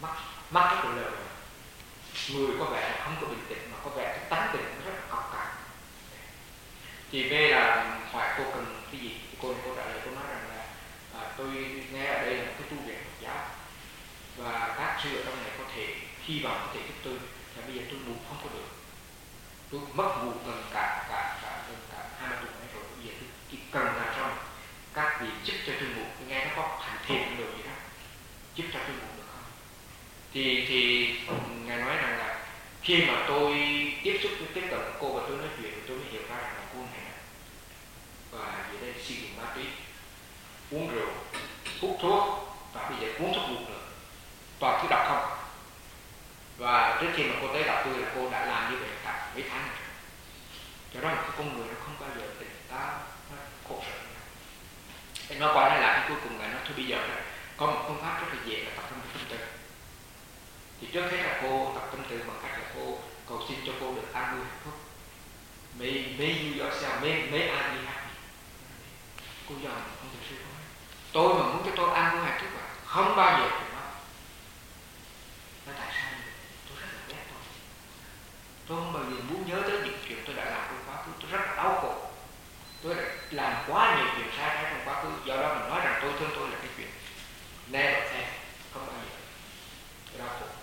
mắt mắt rất là lờ, người có vẻ không có bình tĩnh mà có vẻ cái tánh tình nó rất là cọc cằn. Thì về là hỏi cô cần cái gì thì cô cô trả lời, cô nói rằng là à, tôi nghe ở đây là một cái tu viện Phật giáo và các sư ở trong này có thể hy vọng có thể giúp tôi, là bây giờ tôi ngủ không có được, tôi mất ngủ gần cả cả cả gần cả hai ba tuần rồi, bây giờ tôi chỉ cần là trong các vị giúp cho tôi ngủ, tôi nghe nó có thành thiện được gì đó, giúp cho tôi ngủ được không? Thì thì ngài nói rằng là khi mà tôi tiếp xúc với tiếp cận với cô và tôi nói chuyện thì tôi mới hiểu ra rằng là cô này và về đây sử dụng ma túy, uống rượu, hút thuốc và bây giờ uống thuốc ngủ nữa, toàn thứ độc không. Và trước khi mà cô tới gặp tôi là cô đã làm như vậy cả mấy tháng rồi. Cho đó là cái con người nó không bao giờ tỉnh táo, nó khổ sở. Nó qua đây lại cái cuối cùng là nó thôi bây giờ là có một phương pháp rất là dễ là tập trung tâm từ. Thì trước hết là cô tập tâm từ bằng cách là cô cầu xin cho cô được an vui hạnh phúc. May, may you yourself, may, may I be happy. Cô dòng không được suy nói. Tôi mà muốn cho tôi an vui hạnh phúc à? Không bao giờ được đó. Nói tại sao vậy? Tôi rất là ghét tôi. Tôi không bao giờ muốn nhớ tới những chuyện tôi đã làm trong quá khứ. Tôi rất là đau khổ. Tôi đã làm quá nhiều chuyện sai trái trong quá khứ. Do đó mình nói rằng tôi thương tôi là cái chuyện never ever, không bao giờ. Tôi đau khổ.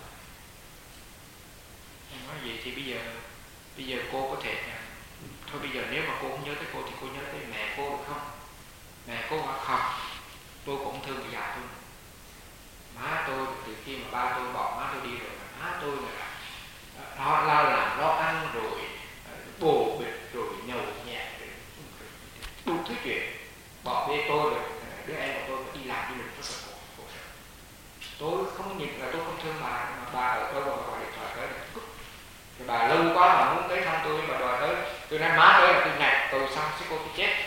Em nói gì thì bây giờ bây giờ cô có thể thôi bây giờ nếu mà cô không nhớ tới cô thì cô nhớ tới mẹ cô được không? Mẹ cô bảo không, tôi cũng thương bà già tôi. Má tôi từ khi mà ba tôi bỏ má tôi đi rồi, má tôi là lo lao làm lo ăn rồi bồ bịch rồi nhậu nhẹt rồi đủ thứ chuyện, bỏ bê tôi rồi đứa em của tôi phải đi làm du lịch rất là khổ, khổ sở. Tôi không nhìn là tôi không thương bà, mà bà ở tôi và bà gọi điện thoại tới để cúp. Thì bà lâu quá mà muốn tới thăm tôi, mà đòi tới, tôi nói má tới là tôi nhảy tôi xong sẽ cô tôi chết.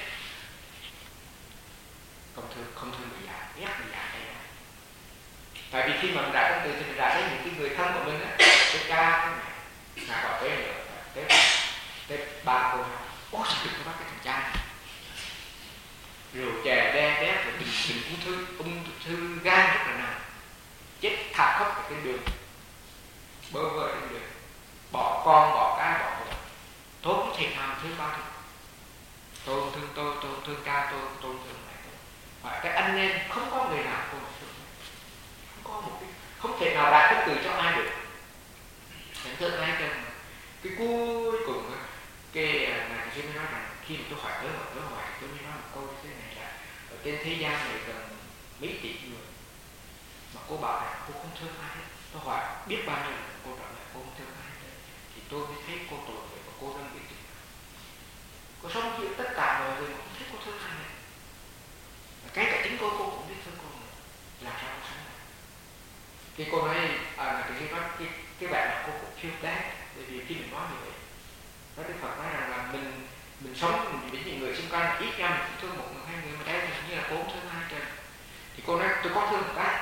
Không thương, không thương bà già, ghét bà già này. Tại vì khi mà mình đã tâm từ thì mình đã thấy những cái người thân của mình á, cái cha, cái mẹ, là gọi tới nữa, tới, tới ba cô, ôi sao đừng có bắt cái thằng cha này. Rượu chè đe đét rồi bình bình ung thư, ung thư gan rất là nặng, chết thảm khốc ở trên đường, bơ vơ trên đường, bỏ con, bỏ cái, bỏ vợ. Tôi không thể nào thương ba được. Tôi thương tôi, tôi thương cha tôi, tôi thương mẹ tôi. Và cái anh em không có người nào tôi thương. Không có một cái, không thể nào đạt cái từ cho ai được. Chẳng thương ai cho mà. Cái cuối cùng cái này tôi mới nói rằng khi mà tôi hỏi tới hoặc tới hỏi tôi mới nói một câu như thế này là ở trên thế gian này gần mấy tỷ người mà cô bảo rằng cô không thương ai hết. Tôi hỏi biết bao nhiêu lần cô trả lời cô không thương ai hết. Thì tôi mới thấy cô tội nghiệp và cô đang bị tình. Cô sống chịu tất cả mọi người mà không thấy cô thương ai hết. Cái cả chính cô cô cũng biết thương cô nữa. Làm sao cô sống này? Khi cô nói à, là khi nói cái, cái bạn là cô cũng feel bad. Bởi vì khi mình nói như vậy, nói Đức Phật nói rằng là mình mình sống mình với những người xung quanh ít ra mình thương một người hai người, mà đây như là cô không thương ai trên. Thì cô nói tôi có thương một cái.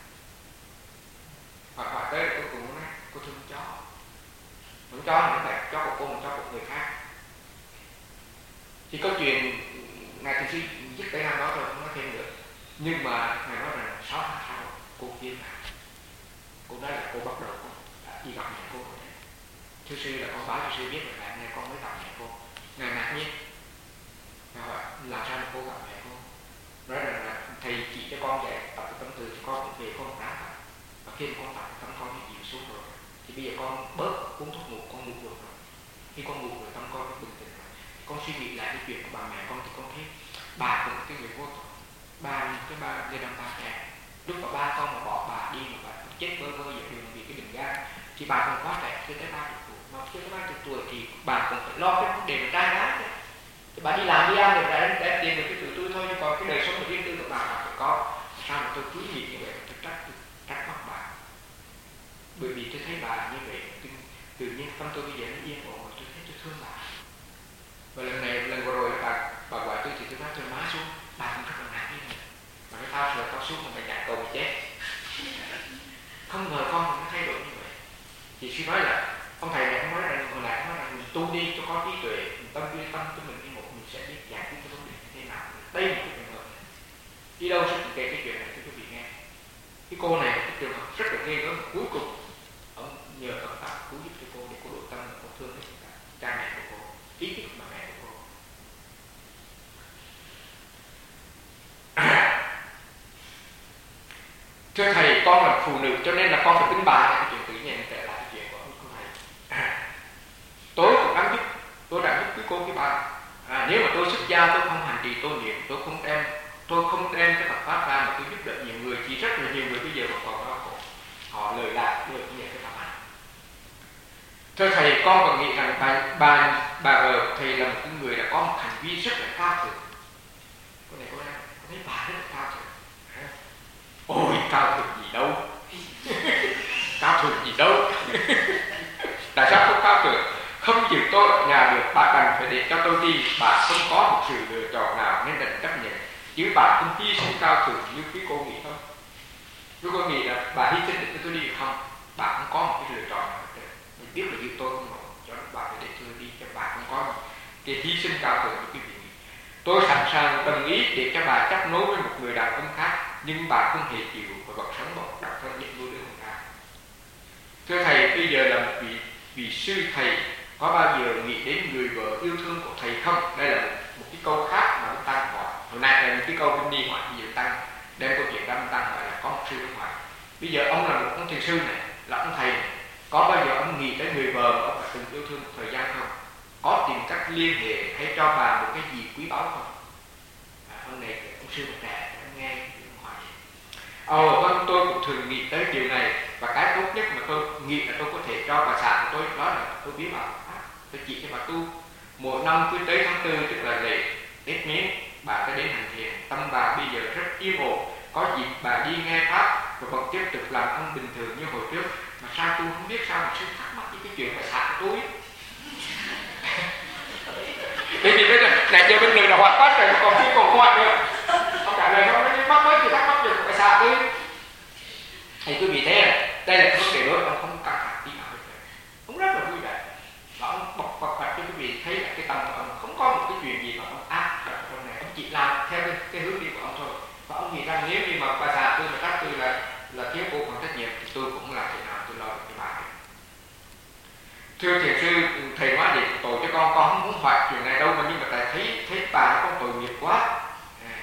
Hoặc hỏi tới tôi cũng nói cô thương chó. Một chó này không phải chó của cô, một chó của người khác. Thì câu chuyện ngài thiền sư dứt cái năm đó rồi không nói thêm được. Nhưng mà ngài nói rằng sáu tháng sau cô kia là cô nói là cô bắt đầu cô đã đi gặp mẹ cô rồi. Thưa sư là con báo cho sư biết là ngày nay con mới gặp mẹ cô. Ngài ngạc nhiên. Ngài hỏi làm sao mà cô gặp mẹ cô? Nói rằng là thầy chỉ cho con dạy tập cái tâm từ thì con cũng về con một đá. Và khi mà con tập tâm con bị dịu xuống rồi thì bây giờ con bớt uống thuốc ngủ, con ngủ được rồi. Khi con ngủ rồi tâm con nó bình tĩnh rồi. Con suy nghĩ lại cái chuyện của bà mẹ con thì con thấy bà cũng là cái người vô tội. Bà cái bà người đàn bà trẻ. Lúc mà ba con mà bỏ bà đi mà bà chết bơ vơ giữa đường vì cái bệnh gan thì bà còn quá trẻ, chưa tới ba mươi tuổi. Mà chưa tới ba mươi tuổi thì bà cũng phải lo cái vấn đề mà trai gái chứ. Thì bà đi làm đi ăn để, để, để tìm được cái tuổi tôi thôi, nhưng còn cái đời sống của riêng tư của bà bà phải có. Sao mà tôi cứ nghĩ như vậy, tôi trách trách móc bà. Bởi vì tôi thấy bà như vậy, tự, tự nhiên tâm tôi bây giờ nó yên ổn, tôi thấy tôi thương bà. Và lần này lần vừa rồi bà bà gọi tôi thì tôi nói tôi má xuống, bà cũng rất là ngạc nhiên. Mà cái tao rồi tao xuống mà mày nhặt cầu mày chết. Không ngờ con mình nó thay đổi như vậy. Thì suy nói là ông thầy này không nói rằng hồi lại nói rằng mình tu đi cho có trí tuệ, mình tâm duy tâm cho mình đi một, mình sẽ biết giải quyết cái vấn đề như thế nào. Đây là một cái trường hợp. Đi đâu sẽ kể cái chuyện này cho quý vị nghe. Cái cô này cái trường hợp rất là ghê gớm. Cuối cùng ông nhờ Phật pháp cứu giúp cho cô để cô độ tâm và cô thương hết cả cha mẹ của cô, ít nhất bà mẹ của cô. Thưa thầy, con là phụ nữ cho nên là con phải tính bài cái chuyện tự nhiên kể lại cái chuyện của ông cô thầy. Tôi cũng đang giúp, tôi đã giúp quý cô cái bà. À, nếu mà tôi xuất gia, tôi không hành trì tô niệm, tôi không đem, tôi không đem cái Phật pháp ra mà tôi giúp đỡ nhiều người, chỉ rất là nhiều người bây giờ vẫn còn đau khổ, họ lời lạc được như vậy cái pháp này. Thưa thầy, con còn nghĩ rằng bà bà bà vợ thầy là một cái người đã có một hành vi rất là cao thượng. Cô này cô đang có thấy bà rất là cao thượng. Ôi cao thượng gì đâu, cao thượng gì đâu. Tại sao không cao thượng? Không chịu tôi ở nhà được, bà đành phải để cho tôi đi. Bà không có một sự lựa chọn nào nên đành chấp nhận. Chứ bà không hy sinh cao thượng như quý cô nghĩ không? Quý cô nghĩ là bà hy sinh để cho tôi đi không? Bà không có một cái lựa chọn nào. Mình biết là như tôi không nổi, cho nên bà phải để tôi đi, cho bà không có một cái hy sinh cao thượng như quý vị nghĩ. Tôi sẵn sàng đồng ý để cho bà chấp nối với một người đàn ông khác, nhưng bà không hề chịu và vẫn sống một độc thân nhận nuôi đứa con khác. Thưa thầy, bây giờ là một vị, vị sư thầy có bao giờ nghĩ đến người vợ yêu thương của thầy không? Đây là một, một cái câu khác mà ông Tăng hỏi. Hồi nãy là một cái câu Vinh Ni hỏi, bây giờ Tăng đem câu chuyện ra ông Tăng hỏi là có một sư ở ngoài. Bây giờ ông là một ông thiền sư này, là ông thầy này. Có bao giờ ông nghĩ tới người vợ mà ông đã từng yêu thương một thời gian không? Có tìm cách liên hệ hay cho bà một cái gì quý báu không? À, ông này ông sư một trẻ, ông nghe ông hỏi. Ồ, vâng, tôi cũng thường nghĩ tới điều này. Và cái tốt nhất mà tôi nghĩ là tôi có thể cho bà xã của tôi đó là tôi biết bà pháp. Tôi chỉ cho bà tu. Mỗi năm cứ tới tháng tư, tức là lễ Tết Miến, bà phải đến hành thiền. Tâm bà bây giờ rất yên ổn. Có dịp bà đi nghe pháp và vẫn tiếp tục làm ăn bình thường như hồi trước. Mà sao tôi không biết sao mà sư thắc mắc với cái chuyện bà xã của tôi. Bởi vì bây giờ nãy giờ bên người là hoạt phát rồi, còn chưa còn hoạt nữa. Ông trả lời không, nó mắc mới thì thắc mắc chuyện bà xã tôi. Thì quý vị thấy là đây là cái vấn đề đối ông không căng thẳng tí nào hết. Ông rất là vui vẻ. Và ông bộc bộc bạch cho quý vị thấy là cái tâm của ông không có một cái chuyện gì mà ông ác ở trong này. Ông chỉ làm theo cái, cái hướng đi của ông thôi. Và ông nghĩ rằng nếu như mà bà già tôi mà trách tôi là là thiếu bộ phận trách nhiệm thì tôi cũng làm thế nào tôi lo được cái bà này. Thưa thiền sư, thầy nói để tội cho con, con không muốn hoại chuyện này đâu, mà nhưng mà tại thấy thấy bà nó có tội nghiệp quá. À.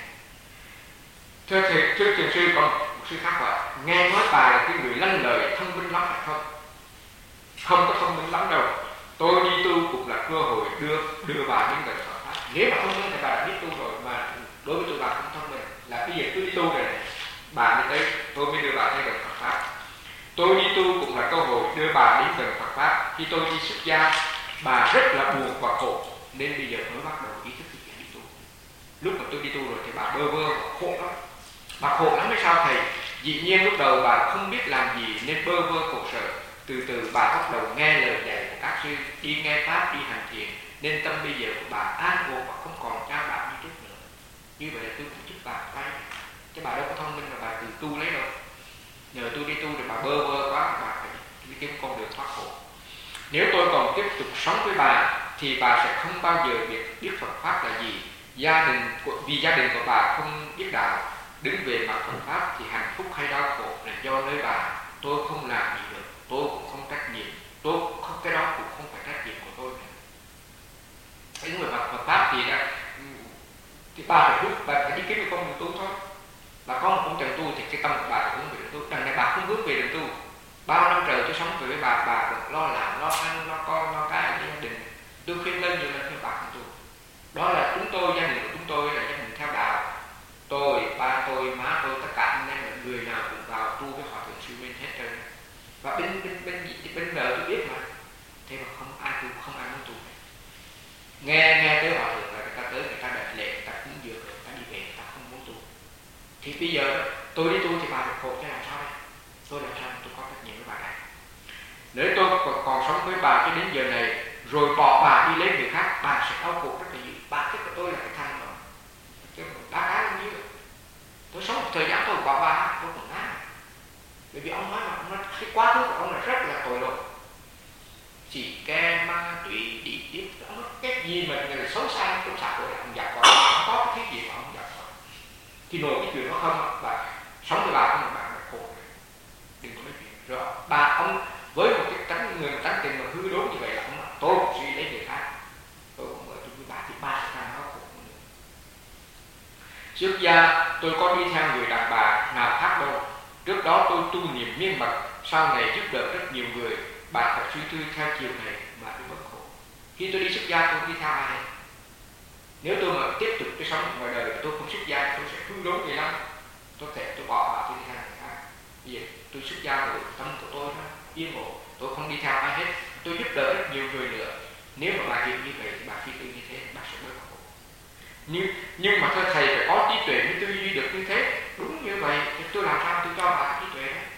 Thưa thầy, thưa thiền sư, còn một sư khác hỏi, nghe nói bà là cái người lanh lợi, thông minh lắm phải không? Không có thông minh lắm đâu. Tôi đi tu cũng là cơ hội đưa đưa bà đến gần Phật pháp. Nếu mà thông minh thì bà đã biết tu rồi, mà đối với tôi bà không thông minh. Là bây giờ tôi đi tu rồi này, bà mới tới, tôi mới đưa bà tới gần Phật pháp. Tôi đi tu cũng là cơ hội đưa bà đến gần Phật pháp. Khi tôi đi xuất gia, bà rất là buồn và khổ, nên bây giờ mới bắt đầu ý thức cái chuyện đi tu. Lúc mà tôi đi tu rồi thì bà bơ vơ và khổ lắm. Bà khổ lắm hay sao thầy? Dĩ nhiên lúc đầu bà không biết làm gì nên bơ vơ khổ sở. Từ từ bà bắt đầu nghe lời dạy của các sư, đi nghe pháp, đi hành thiền, nên tâm bây giờ của bà an ổn và không còn trao đảo như trước nữa. Như vậy là tôi cũng giúp bà tay. Chứ bà đâu có thông minh mà bà từ tu lấy đâu. Nhờ tôi đi tu thì bà bơ vơ quá, bà phải đi kiếm con đường thoát khổ. Nếu tôi còn tiếp tục sống với bà thì bà sẽ không bao giờ biết, biết Phật pháp là gì. Gia đình của, vì gia đình của bà không biết đạo, đứng về mặt Phật pháp thì hạnh phúc hay đau khổ là do nơi bà. Tôi không làm gì được, tôi cũng không trách nhiệm, tôi không, cái đó cũng không phải trách nhiệm của tôi nữa. Đứng về mặt Phật pháp thì đã, thì bà phải hướng, bà phải đi kiếm một con đường tu thôi. Bà có một ông chồng tu thì cái tâm của bà phải hướng về đường tu. Đằng này bà không hướng về đường tu. Bao năm trời tôi sống với bà, bà vẫn lo làm, lo ăn, lo con, lo cái gia đình. Tôi khuyên lên nhiều lần khuyên bà không tu. Đó là chúng tôi, gia đình của chúng tôi là gia đình theo đạo. Tôi, ba tôi, má tôi, tất cả anh em là người nào cũng vào tu với Hòa Thượng Sư Minh hết trơn. Và bên bên bên bên vợ tôi biết mà. Thế mà không ai tu, không ai muốn tu. Nghe nghe tới Hòa Thượng là người ta tới, người ta đặt lệ, người ta cúng dường, người ta đi về, người ta không muốn tu. Thì bây giờ tôi đi tu thì bà được khổ, chứ làm sao đây? Tôi làm sao mà tôi có trách nhiệm với bà này? Nếu tôi còn, còn sống với bà cho đến giờ này, rồi bỏ bà đi lấy người khác, bà sẽ đau khổ rất là nhiều. Bà thích của tôi là cái thằng đó. Chứ đá đá không nhiều. Tôi sống một thời gian tôi bỏ bà, tôi còn ngán. Bởi vì ông nói mà, ông nói cái quá khứ của ông là rất là tội lỗi. Chỉ ke, ma túy, đi tiếp, ông nói cái gì mà người xấu xa trong xã hội là ông dạy qua, không có cái thứ gì mà ông dạy qua. Thì nổi cái chuyện đó không, và sống với bà không là bạn là khổ. Đừng có Trước gia tôi có đi theo người đàn bà nào khác đâu. Trước đó tôi tu niệm miên mật, sau này giúp đỡ rất nhiều người. Bạn phải suy tư theo chiều này mà tôi bất khổ. Khi tôi đi xuất gia tôi không đi theo ai. Nếu tôi mà tiếp tục tôi sống ngoài đời tôi không xuất gia tôi sẽ hư đốn vậy lắm. Tôi thể tôi bỏ vào tôi đi theo người khác. Bây giờ tôi xuất gia rồi tâm của tôi nó yên ổn, tôi không đi theo ai hết, tôi giúp đỡ rất nhiều người nữa. Nếu mà bà hiểu như vậy thì bà suy tư như thế bà sẽ bớt khổ. Nhưng nhưng mà thưa thầy phải có trí tuệ mới tư duy được như thế. Đúng như vậy thì tôi làm sao tôi cho bà trí tuệ đấy.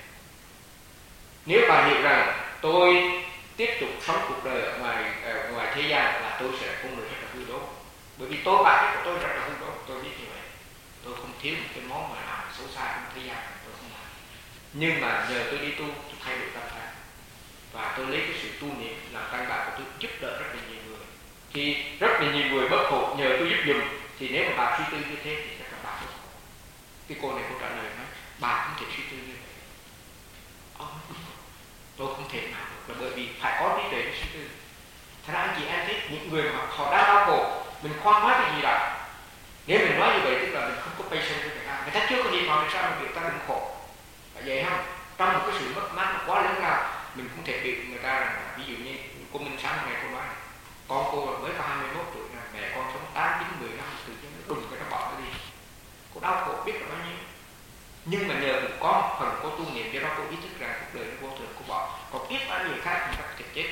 Nếu bà hiểu rằng tôi tiếp tục sống cuộc đời ở ngoài ở ngoài thế gian là tôi sẽ con người rất là hư đốn. Bởi vì tôi bản chất của tôi rất là hư đốn, tôi biết như vậy. Tôi không thiếu một cái món mà nào xấu xa trong thế gian tôi không làm. Nhưng mà nhờ tôi đi tu tôi thay đổi tâm thái và tôi lấy cái sự tu niệm làm căn bản của tôi giúp đỡ rất là nhiều người. Thì rất là nhiều người bất khổ nhờ tôi giúp dùm. Thì nếu mà bà suy tư như thế thì chắc là bà bất khổ. Cái cô này cô trả lời nói bà không thể suy tư như vậy. Ông nói đúng không? Tôi không thể nào được là bởi vì phải có trí tuệ để suy tư. Thật ra anh chị em thấy những người mà họ đang đau khổ mình khoan nói cái gì đó. Nếu mình nói như vậy tức là mình không có patience với người ta. Người ta chưa có gì mà mình sao mình việc ta đừng khổ. Phải vậy không? Trong một cái sự mất mát quá lớn lao mình không thể bị người ta rằng ví dụ như cô Minh sáng ngày cô nói con cô mới có hai mươi mốt tuổi là mẹ con sống tám, chín, mười năm tự nhiên nó đùng cái nó bỏ nó đi. Cô đau khổ biết là bao nhiêu. Nhưng mà nhờ có một phần cô tu niệm do đó cô ý thức rằng cuộc đời nó vô thường cô bỏ. Còn ít bao nhiêu khác người ta có thể chết.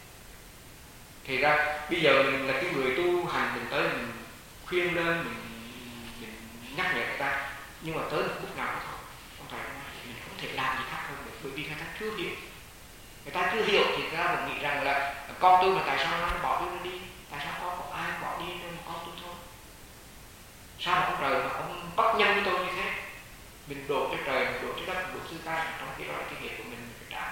Thì ra bây giờ mình là cái người tu hành mình tới mình khuyên lên mình, mình nhắc nhở người ta. Nhưng mà tới một lúc nào đó thôi không phải mình không thể làm gì khác hơn được. Bởi vì người ta chưa hiểu. Người ta chưa hiểu thì người ta vẫn nghĩ rằng là con tôi mà tại sao nó bỏ tôi đi, tại sao con có ai bỏ đi nên con tôi thôi. Sao mà ông trời mà ông bất nhân với tôi như thế. Mình đổ cho trời, mình đổ cho đất, mình đổ sư ta, trong khi đó là cái nghiệp của mình mình phải trả.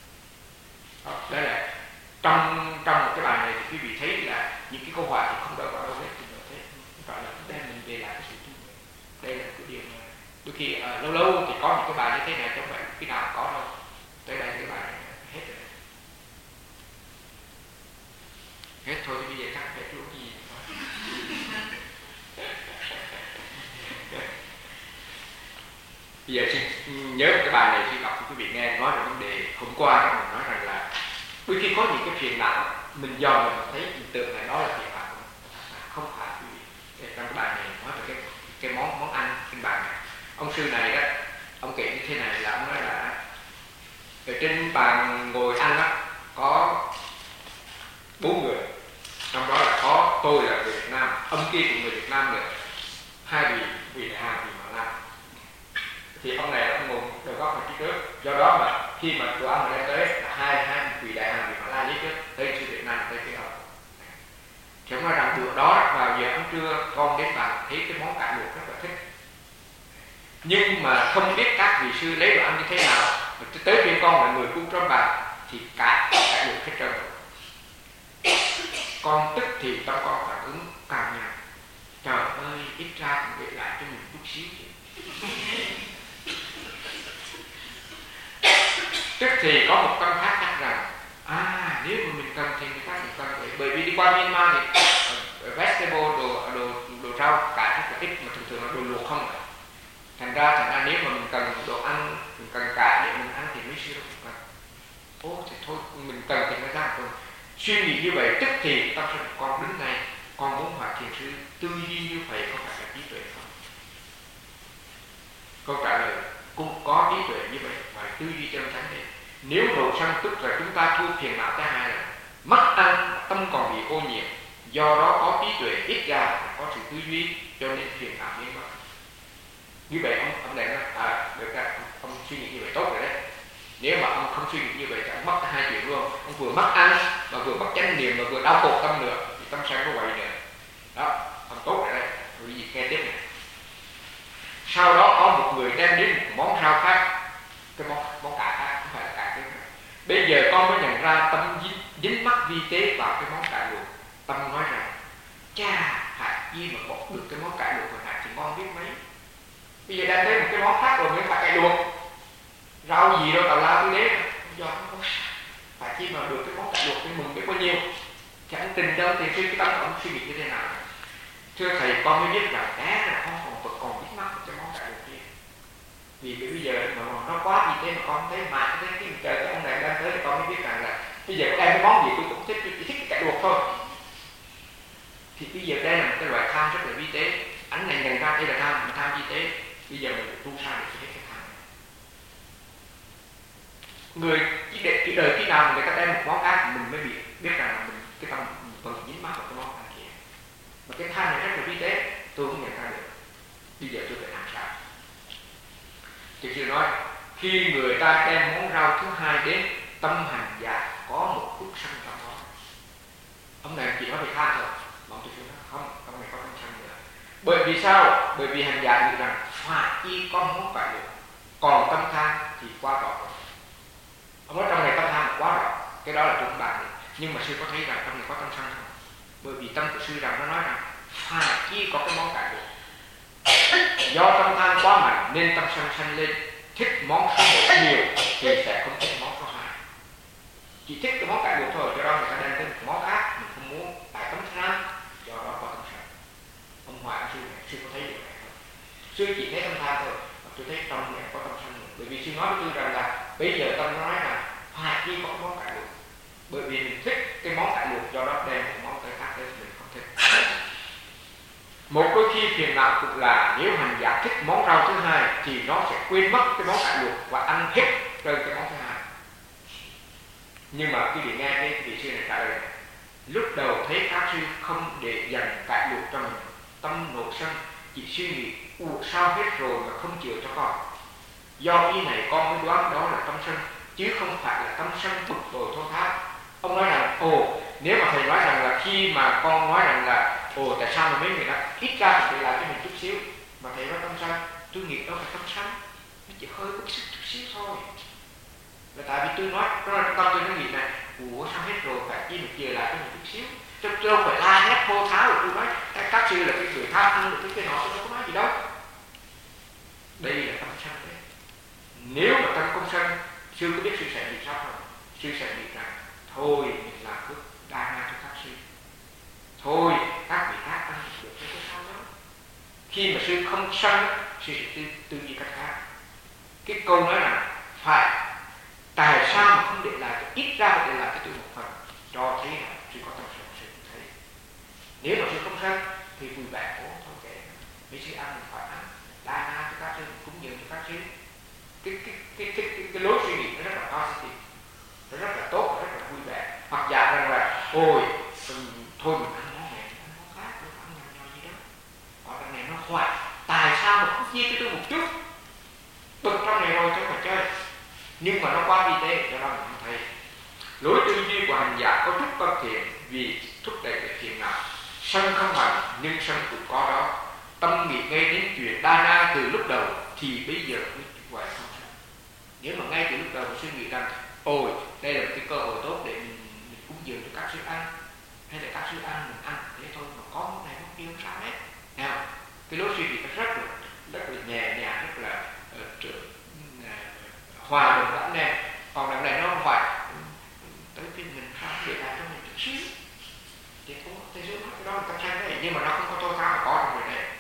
Đó, đây là trong trong một cái bài này thì quý vị thấy là những cái câu hỏi thì không đỡ vào đâu hết, thì thế gọi là đem mình về lại cái sự tu. Đây là cái điều mà đôi khi uh, lâu lâu thì có những cái bài như thế này trong vậy khi nào có đâu. Tới đây cái bài này hết rồi. Hết thôi thì bây giờ chắc hết luôn gì. Bây giờ xin nhớ cái bài này xin đọc cho quý vị nghe, nói về vấn đề hôm qua đó mình nói rằng là đôi khi có những cái phiền não mình dòm mình thấy hiện tượng này đó là phiền não không phải quý vị. Trong cái bài này nói về cái cái món món ăn trên bàn này. Ông sư này đó ông kể như thế này là ông nói là ở trên bàn ngồi ăn đó có bốn người, trong đó là có tôi là người Việt Nam, ông kia cũng người Việt Nam nữa, hai vị vị đại hàng vị Mã Lai. Thì ông này ông ngồi đầu góc ở phía trước, do đó mà khi mà đồ ăn đem tới là hai hai vị đại hàng vị Mã Lai dưới trước, tới sư Việt Nam tới phía ông. Thì ông nói rằng bữa đó vào giờ ăn trưa con đến bàn thấy cái món cải luộc rất là thích, nhưng mà không biết các vị sư lấy đồ ăn như thế nào. Tới phiên con là người cung trong bàn thì cải cải luộc hết trơn. Con tức thì trong con phản ứng càng nhiều. Trời ơi, ít ra cũng để lại cho mình chút xíu chứ. Tức thì có một con khác chắc rằng à nếu mà mình cần thì người ta cũng cần vậy. Bởi vì đi qua Myanmar thì uh, vegetable, đồ, đồ, đồ rau cải rất là ít mà thường thường là đồ luộc không. Thành ra, thành ra nếu mà mình cần đồ ăn, mình cần cải để mình ăn thì mấy sư đâu cũng cần. Ô thì thôi mình cần thì người ta cũng suy nghĩ như vậy. Tức thì tâm sinh con đứng này, con muốn hỏi thiền sư tư duy như vậy có phải là trí tuệ không? Câu trả lời cũng có trí tuệ như vậy và tư duy chân chánh đấy. Nếu nổi sân tức là chúng ta thua phiền não thứ hai là mất ăn, tâm còn bị ô nhiễm, do đó có trí tuệ ít ra có sự tư duy cho nên phiền não biến mất. Như vậy ông ông này nói à được ra ông, ông suy nghĩ như vậy tốt rồi đấy. Nếu mà ông không suy nghĩ như vậy thì ông mất cả hai chuyện luôn. Ông vừa mất ăn mà vừa mất chánh niệm mà vừa đau khổ tâm nữa thì tâm sân có quậy nữa. Đó, ông tốt rồi đấy. Rồi gì nghe tiếp này. Sau đó có một người đem đến một món rau khác, cái món món cải khác, không phải là cải khác. Bây giờ con mới nhận ra tâm dính, dính mắc vi tế vào cái món cải luộc. Tâm nói rằng cha hạt gì mà bỏ được cái món cải luộc của hạt thì ngon biết mấy. Bây giờ đem đến một cái món khác rồi mới phải cải luộc. Rau gì đâu tào lao tôi đấy, do nó không phải chi mà được cái món cải luộc thì mừng biết bao nhiêu. Thì anh trình đâu thì cái tâm ông suy nghĩ như thế nào? Thưa thầy, con mới biết rằng té là con còn vật còn Vì bây giờ mà nó quá gì thế mà con không thấy mà cái cái trời cái ông này đang tới thì con mới biết rằng là bây giờ có đem cái món gì tôi cũng thích, tôi chỉ thích cái cải luộc thôi. Thì bây giờ đây là một cái loại tham rất là vi tế. Anh này nhận ra đây là tham, mà tham vi tế. Bây giờ mình tu sao để hết cái tham. Người chỉ, để, chỉ đợi khi nào người ta đem một món khác mình mới biết biết rằng là mình cái tâm mình còn dính mắc vào cái món ăn kia. Mà cái tham này rất là vi tế, tôi không nhận ra được. Bây giờ tôi phải làm sao? Thì sư nói khi người ta đem món rau thứ hai đến, tâm hành giả có một phút sân trong đó. Ông này chỉ nói về tham thôi, mà tôi nói không, ông này có tâm sân nữa. Bởi vì sao? Bởi vì hành giả nghĩ rằng phải chỉ có món phải được, còn tâm tham thì quá rõ rồi. Ông nói trong này tâm tham quá rõ, cái đó là tôi không bàn được. Nhưng mà sư có thấy rằng trong này có tâm sân không? Bởi vì tâm của sư rằng nó nói rằng phải chỉ có cái món phải được. Do tâm tham quá mạnh nên tâm sân sanh lên, thích món số một nhiều thì sẽ không thích món số hai. Chỉ thích cái món cải luộc thôi, cho đó người ta đem tới một món khác mình không muốn, tại tâm tham, do đó có tâm sân. Ông Hoài ông sư này, sư có thấy điều này không? Sư chỉ thấy tâm tham thôi, mà tôi thấy trong này có tâm sân nữa. Bởi vì sư nói với tôi rằng là bây giờ tâm nói rằng phải chỉ có cái món cải luộc, bởi vì mình thích cái món cải luộc, do đó đem một món tới khác tới mình không thích. Một đôi khi phiền não cũng là nếu hành giả thích món rau thứ hai thì nó sẽ quên mất cái món cải luộc và ăn hết rơi cái món thứ hai. Nhưng mà quý vị nghe cái vị sư này trả lời, lúc đầu thấy các sư không để dành cải luộc cho mình, tâm nổi sân, chỉ suy nghĩ ủa sao hết rồi mà không chịu cho con. Do ý này con mới đoán đó là tâm sân, chứ không phải là tâm sân bực bội thô tháo. Ông nói rằng ồ, nếu mà thầy nói rằng là khi mà con nói rằng là ồ tại sao mà mấy người ta ít ra thì làm cho mình chút xíu, mà thầy nói tâm sân, tôi nghĩ đó là tâm sân, nó chỉ hơi bức xúc chút xíu thôi. Là tại vì tôi nói, đó là tâm tôi nó nghĩ này, ủa sao hết rồi, phải chi một giờ lại cho mình chút xíu. Tôi, tôi không phải la hét thô tháo rồi tôi nói, các sư là cái người tham ăn được cái cái nọ, tôi đâu có nói gì đâu. Đây là tâm sân đấy. Nếu mà tâm không sân, sư có biết sư sẽ bị sao không? Sư sẽ bị rằng, thôi mình làm phước đa na cho các sư. Thôi các vị khác ăn được cho cái sao đó. Khi mà sư không sân, sư sẽ tư, tư duy cách khác. Cái câu nói là phải tại sao mà không để lại, ít ra mà để lại cái tôi một phần, cho thấy là sư có tâm sân, sư thấy. Nếu mà sư không sân thì vui vẻ của thôi kệ, mấy sư ăn mình phải ăn, đa na cho các sư, cúng dường cho các sư. Cái cái cái cái cái, cái lối suy nghĩ nó rất là positive, nó rất là tốt, rất là vui vẻ. Hoặc giả rằng là ôi thôi mình ăn món này, ăn món khác, tôi ăn nhau nhau gì đó. Hoặc là này nó hoài, tại sao mà không chia cho tôi một chút? Bực trong này rồi cho mà chơi. Nhưng mà nó quá vi tế, cho nên mình không thấy. Lối tư duy của hành giả có chút bất thiện vì thúc đẩy cái thiện nào. Sân không mạnh nhưng sân cũng có đó. Tâm nghĩ ngay đến chuyện đa na từ lúc đầu thì bây giờ mới gọi không sân. Nếu mà ngay từ lúc đầu mình suy nghĩ rằng ôi đây là một cái cơ hội tốt để mình, mình cúng dường cho các sư ăn, hay là các sư ăn mình ăn thế thôi, mà có món này món kia không sao hết. Nào, cái lối suy nghĩ nó rất là rất là nhẹ nhàng, rất là uh, uh, hòa đồng với anh em. Còn đằng này nó không phải tới khi mình sao để lại cho mình chút xíu thì cũng thế giới nói cái đó là tâm sân đấy, nhưng mà nó không có thô tháo, mà có trong người này.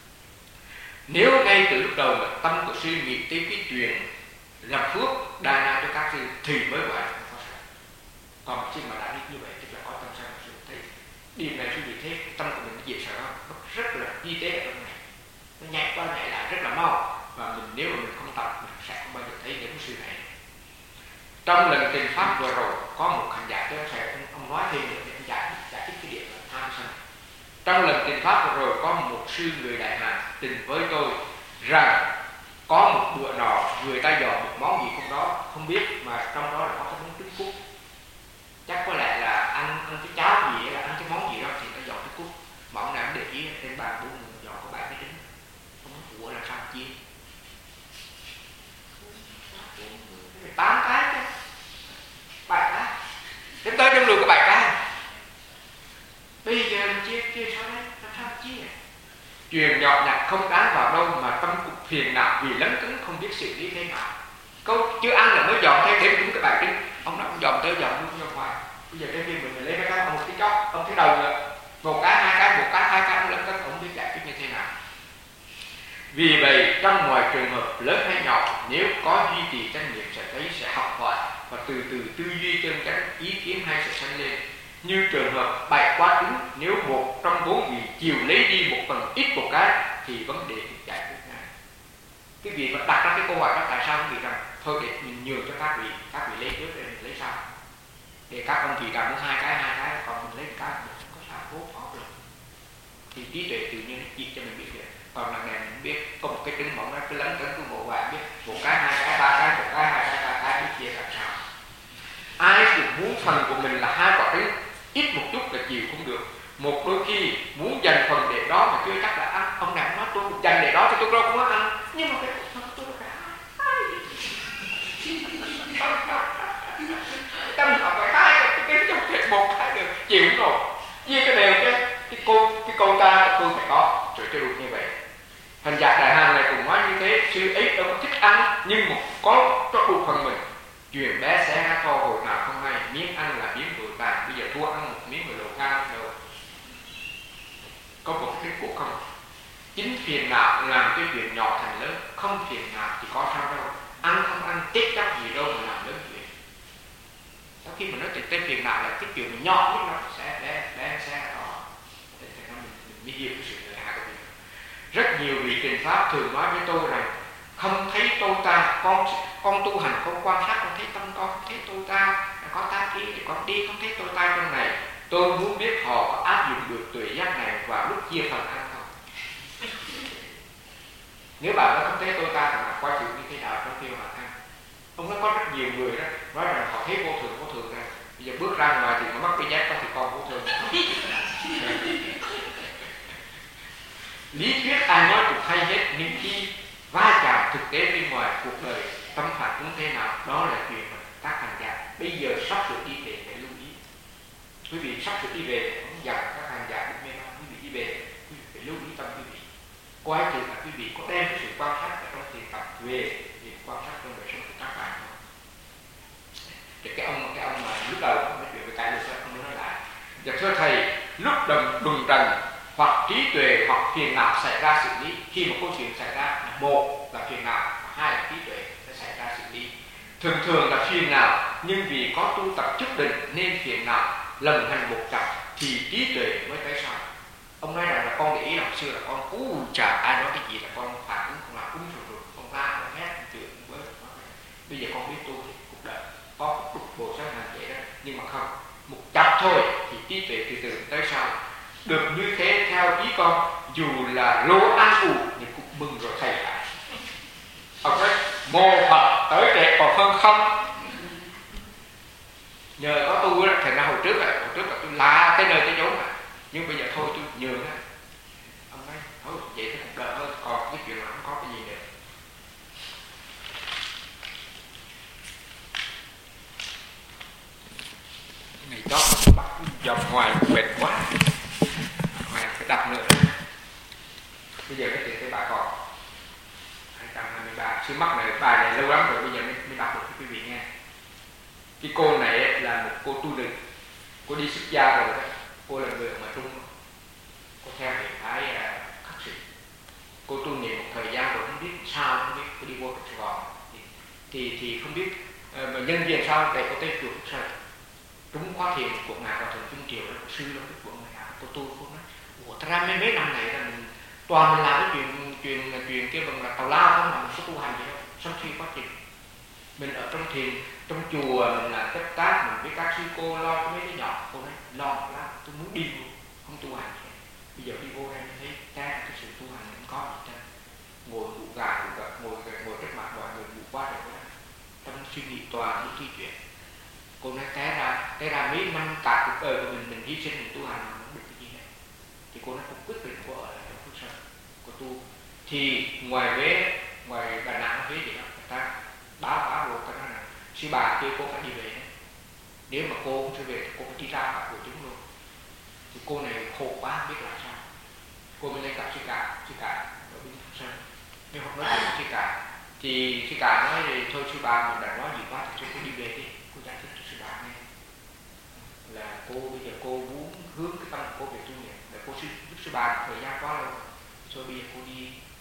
Nếu ngay từ lúc đầu mà tâm của sư nghĩ tới cái chuyện làm phước đa na cho các sư thì mới gọi là không có sân. Còn khi mà đã biết như vậy tức là có tâm sân của sư thấy điều này sư vị thế tâm của mình dễ sợ không? Nó rất là vi tế ở trong này, nó nhảy qua nhảy lại rất là mau, và mình nếu mà mình không tập mình sẽ không bao giờ thấy những sư này. Trong lần trình pháp vừa rồi có một hành giả, tôi sẽ ông, ông nói thêm nữa để giải giải thích cái điểm là tham sân. Trong lần trình pháp vừa rồi có một sư người Đại Hàn trình với tôi rằng có một bữa nọ người ta dọn một món gì không đó không biết, mà trong đó là có cái món trứng cút. Chắc có lẽ là ăn ăn cái cháo gì là ăn cái món gì đó thì người ta dọn trứng cút, mà ông nào để ý trên bàn bốn người dọn có bảy cái trứng, không biết ủa là sao chia tám cái chứ, bảy cái đến tới trong lượt có bảy cái. Bây giờ mình chia chia sao đấy, làm sao chia? Chuyện nhỏ nhặt không đáng vào đâu mà tâm cục phiền não vì lấn cấn không biết xử lý thế nào. Câu chưa ăn là mới dọn thêm đến đúng cái bài trứng, ông nói ông dọn tới dọn luôn ra ngoài. Bây giờ đến khi mình, mình lấy mấy cái ông một cái chót, ông thấy đầu nữa, một cái hai cái một cái hai cái ông lấn cấn không biết giải quyết như thế nào. Vì vậy trong mọi trường hợp lớn hay nhỏ, nếu có duy trì chánh niệm sẽ thấy, sẽ học hỏi và từ từ tư duy chân chánh, ý kiến hay sẽ sanh lên. Như trường hợp bảy quá trứng, nếu một trong bốn vị chiều lấy đi một phần ít một cái thì vấn đề được giải quyết ngay. Cái vị mà đặt ra cái câu hỏi đó, tại sao không bị rằng thôi để mình nhường cho các vị, các vị lấy trước để mình lấy sau, để các ông chị rằng muốn hai cái hai cái, còn mình lấy một cái mình không có sao, vô pháp được. Thì trí tuệ tự nhiên nó chỉ cho mình biết được. Còn lần này mình biết có một cái trứng mỏng nó cứ lấn cấn cứ bộ bạn biết một cái hai cái ba cái một cái hai cái ba cái biết chia làm sao. Ai cũng muốn phần của mình là hai quả trứng, ít một chút là chiều không được. Một đôi khi muốn dành phần để đó mà chưa chắc là ăn. Ông nào nói tôi dành để đó thì tôi đâu không có ăn, nhưng mà cái phần tôi phải ăn. Tâm họ phải hai cái trong thể một cái được chịu không rồi. Vì cái đều cái cái cô cái câu ta tôi phải có rồi cho được như vậy. Hành giả Đại Hàn này cũng nói như thế, sư ấy đâu có thích ăn nhưng mà có cho đủ phần mình. Chuyện bé xé há to hồi nào không hay, miếng ăn là miếng vội vàng, bây giờ thua ăn một miếng rồi lộ cao đâu. Có một cái cuộc không? Chính phiền não làm cái chuyện nhỏ thành lớn, không phiền não thì có sao đâu. Ăn không ăn tiếc chắc gì đâu mà làm lớn chuyện. Sau khi mà nói chuyện tên phiền não là cái chuyện mình nhỏ nhất nó sẽ bé bé xé to. Thế thì nó mình, mình mới hiểu cái sự lợi hại của mình. Rất nhiều vị truyền pháp thường nói với tôi rằng không thấy tôi ta, con con tu hành con quan sát con thấy tâm con, không thấy tôi ta, có tác ý thì con đi không thấy tôi ta trong này. Tôi muốn biết họ có áp dụng được tuệ giác này vào lúc chia phần ăn không. Nếu bạn nói không thấy tôi ta thì bạn qua chuyện như thế nào trong khi mà ăn. Ông nói có rất nhiều người đó nói rằng họ thấy vô thường vô thường ra, bây giờ bước ra ngoài thì nó mắc cái giác thì còn vô thường. Lý thuyết ai nói cũng hay hết, nhưng khi va chạm thực tế bên ngoài cuộc đời tâm phạt cũng thế nào, đó là chuyện mà các hành giả bây giờ sắp được đi về để lưu ý. Quý vị sắp được đi về, không dặn các hành giả được mê man, quý vị đi về, quý vị phải lưu ý tâm quý vị. Quay chừng là quý vị có đem cái sự quan sát ở trong thiền tập về để quan sát trong đời sống của các bạn không? Thì cái ông cái ông mà lúc đầu nói chuyện với cái được ông nói lại, dạ thưa thầy, lúc đồng đùng trần hoặc trí tuệ hoặc phiền não xảy ra xử lý. Khi một câu chuyện xảy ra, một là phiền não, hai là trí tuệ sẽ xảy ra xử lý. Thường thường là phiền não, nhưng vì có tu tập chức định nên phiền não lần thành một cặp thì trí tuệ mới tới sau. Ông nói rằng là con để ý hồi xưa là con cú chà ai nói cái gì là con phản ứng không làm đúng rồi rồi, con la con hét con chửi với. Bây giờ con biết tu thì cuộc đời có đục bộ sáng hành vậy đó, nhưng mà không, một chặp thôi thì trí tuệ từ từ tới sau. Được như thế theo ý con, dù là lô ăn ủ thì cũng mừng rồi thầy ạ. Ông nói mô Phật tới đẹp còn hơn không. Nhờ có tu đó, thành ra hồi trước là hồi trước là tôi la tới nơi tới chốn mà, nhưng bây giờ thôi tôi nhường á. Ông nói thôi vậy thì cũng đỡ hơn, còn cái chuyện là không có cái gì nữa. Ngày đó bắt dòng ngoài mệt quá, ngoài phải đọc nữa. Bây giờ cái chuyện tới bà còn hai trăm hai mươi ba, sư mắc này bài này lâu lắm rồi, bây giờ mới, mới đọc được cho quý vị nghe. Cái cô này là một cô tu nữ, cô đi xuất gia rồi đó, cô là người ở ngoài Trung, cô theo hệ phái khắc sĩ. Cô tu niệm một thời gian rồi không biết sao, không biết cô đi vô Sài Gòn thì, thì thì không biết mà nhân viên sao để cô tới chùa Phúc Sơn trúng khóa thiền của ngài vào thường Trung Triều đó, sư đó của người nào cô tu. Cô nói ủa thật ra mấy mấy năm này là mình toàn mình làm cái chuyện chuyện chuyện kia bằng là tào lao không, mà mình có tu hành gì đâu. Sau khi quá trình mình ở trong thiền trong chùa mình làm tất tác, mình với các sư cô lo cho mấy đứa nhỏ. Cô nói lo lắm, tôi muốn đi luôn, không tu hành. Bây giờ đi vô đây thấy cái cái sự tu hành cũng có gì hết. Ngồi ngủ gà ngủ gật, ngồi ngồi trước mặt mọi người ngủ quá rồi đó, trong suy nghĩ toàn những cái chuyện. Cô nói té ra té ra mấy năm cả cuộc đời của mình mình hy sinh mình tu hành mình không được cái gì hết. Thì cô nói cô quyết định cô ở lại trong Phước Sơn, cô tu. Thì ngoài Huế, ngoài Đà Nẵng Huế gì đó, người ta báo báo rồi ta nói là sư bà kia cô phải đi về đấy. Nếu mà cô không sẽ về thì cô phải đi ra khỏi của chúng luôn. Thì cô này khổ quá không biết làm sao. Cô mới lên gặp sư cả, sư cả ở bên Phước Sơn. Nếu học nói chuyện với sư cả thì sư cả nói thì thôi sư bà mình đã nói gì quá thì cho cô đi về đi. Cô giải thích cho sư bà nghe là cô bây giờ cô muốn hướng cái tâm của cô về tu niệm, để cô giúp sư bà thời gian quá lâu. Rồi bây giờ cô đi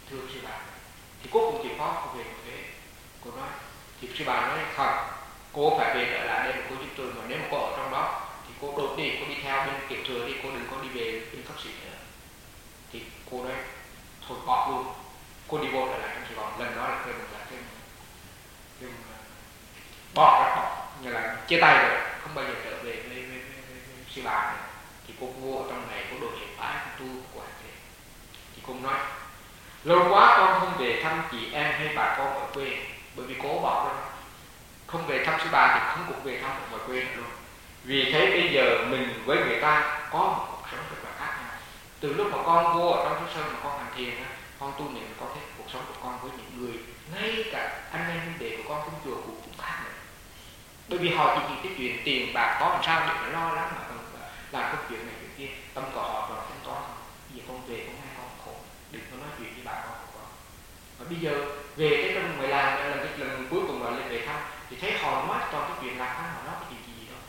thưa sư bà. Thì cuối cùng chịu khó cô về một thế. Cô nói thì sư bà nói không, cô phải về trở lại đây mà cô giúp tôi, mà nếu mà cô ở trong đó thì cô đột đi, cô đi theo bên kiểm thừa đi, cô đừng có đi về bên cấp sĩ nữa. Thì cô nói thôi bỏ luôn, cô đi vô trở lại trong Sài Gòn. Lần đó là cái là cái cái bỏ ra bỏ như là chia tay rồi, không bao giờ trở về với, với, với, với, với sư bà nữa. Thì cô vô ở trong này, cô đổi hiện phái, cô tu quả thế. Thì cô nói lâu quá con không về thăm chị em hay bà con ở quê, bởi vì cố bỏ rồi, không về thăm sư bà thì không cũng về thăm ở ngoài quê nữa luôn. Vì thế bây giờ mình với người ta có một cuộc sống rất là khác nhau. Từ lúc mà con vô ở trong Phước Sơn mà con hành thiền, con tu niệm, con thấy cuộc sống của con với những người, ngay cả anh em huynh đệ của con trong chùa cũng, cũng khác nữa. Bởi vì họ chỉ nghĩ cái chuyện tiền bạc có làm sao để phải lo lắng mà làm cái chuyện này chuyện kia, tâm của họ rồi tính toán. Bây giờ con về con nghe con khổ, đừng có nói chuyện với bà con của con. Và bây giờ về cái trong ngoài làng là cái lần cuối cùng là lên về thăm thì thấy họ nói toàn cái chuyện lạc họ nói cái chuyện gì đó.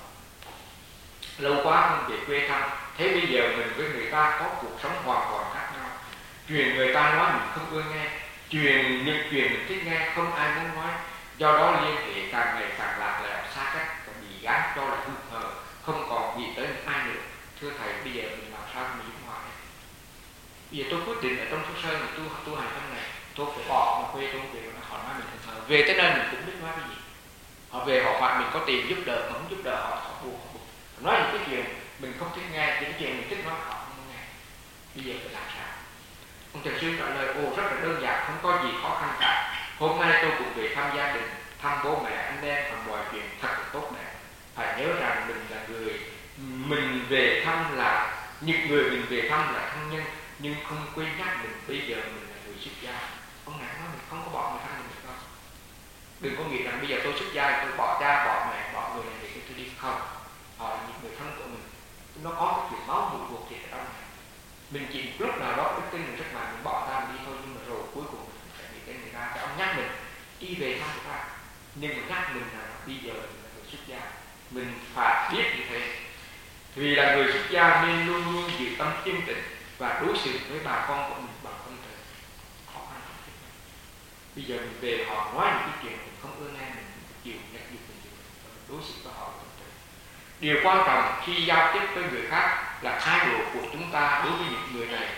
Lâu quá không về quê thăm, thế bây giờ mình với người ta có cuộc sống hoàn toàn khác nhau. Chuyện người ta nói mình không ưa nghe, chuyện những chuyện mình thích nghe không ai muốn nói. Do đó liên hệ càng ngày càng lạc lẽo, xa cách và bị gán cho là hư hờ, không còn nghĩ tới ai nữa. Thưa thầy, bây giờ mình làm sao mình giúp họ đây? Bây giờ tôi quyết định ở trong Phước Sơn mà tu tu hành trong này, tôi phải bỏ mà quê tôi về, họ nói mình hư hờ. Về tới nơi mình cũng biết nói cái gì. Họ về họ hỏi mình có tiền giúp đỡ, mà không giúp đỡ họ, họ buồn, họ buồn. Nói những cái chuyện mình không thích nghe, những cái chuyện mình thích nói họ không nghe. Bây giờ phải làm sao? Ông Trần Sư trả lời, ồ rất là đơn giản, không có gì khó khăn cả. Hôm nay tôi cũng về thăm gia đình, thăm bố mẹ, anh em và mọi chuyện thật là tốt đẹp. Phải nhớ rằng mình là người, mình về thăm là, những người mình về thăm là thân nhân, nhưng không quên nhắc mình bây giờ mình là người xuất gia. Ông này nói mình không có bỏ người thân mình được đâu. Đừng có nghĩ rằng bây giờ tôi xuất gia, tôi bỏ cha, bỏ mẹ, bỏ người này để tôi đi. Không, họ là những người thân của mình. Nó có cái chuyện máu mụi ruột thịt ở trong này. Mình chỉ lúc nào đó đức tin mình rất mạnh, mình bỏ ra mình đi thôi, nhưng mà rồi cuối cùng mình phải nghĩ đến người ta. Cái ông nhắc mình đi về thăm người ta, nhưng mà nhắc mình là bây giờ mình là người xuất gia, mình phải biết như thế. Vì là người xuất gia nên luôn luôn giữ tâm chân tịnh và đối xử với bà con của mình bằng tâm từ. Khó khăn không thích. Bây giờ mình về họ nói những cái chuyện mình không ưa nghe, mình chịu nhận giúp mình, mình đối xử với họ bằng tâm từ. Điều quan trọng khi giao tiếp với người khác là thái độ của chúng ta đối với những người này.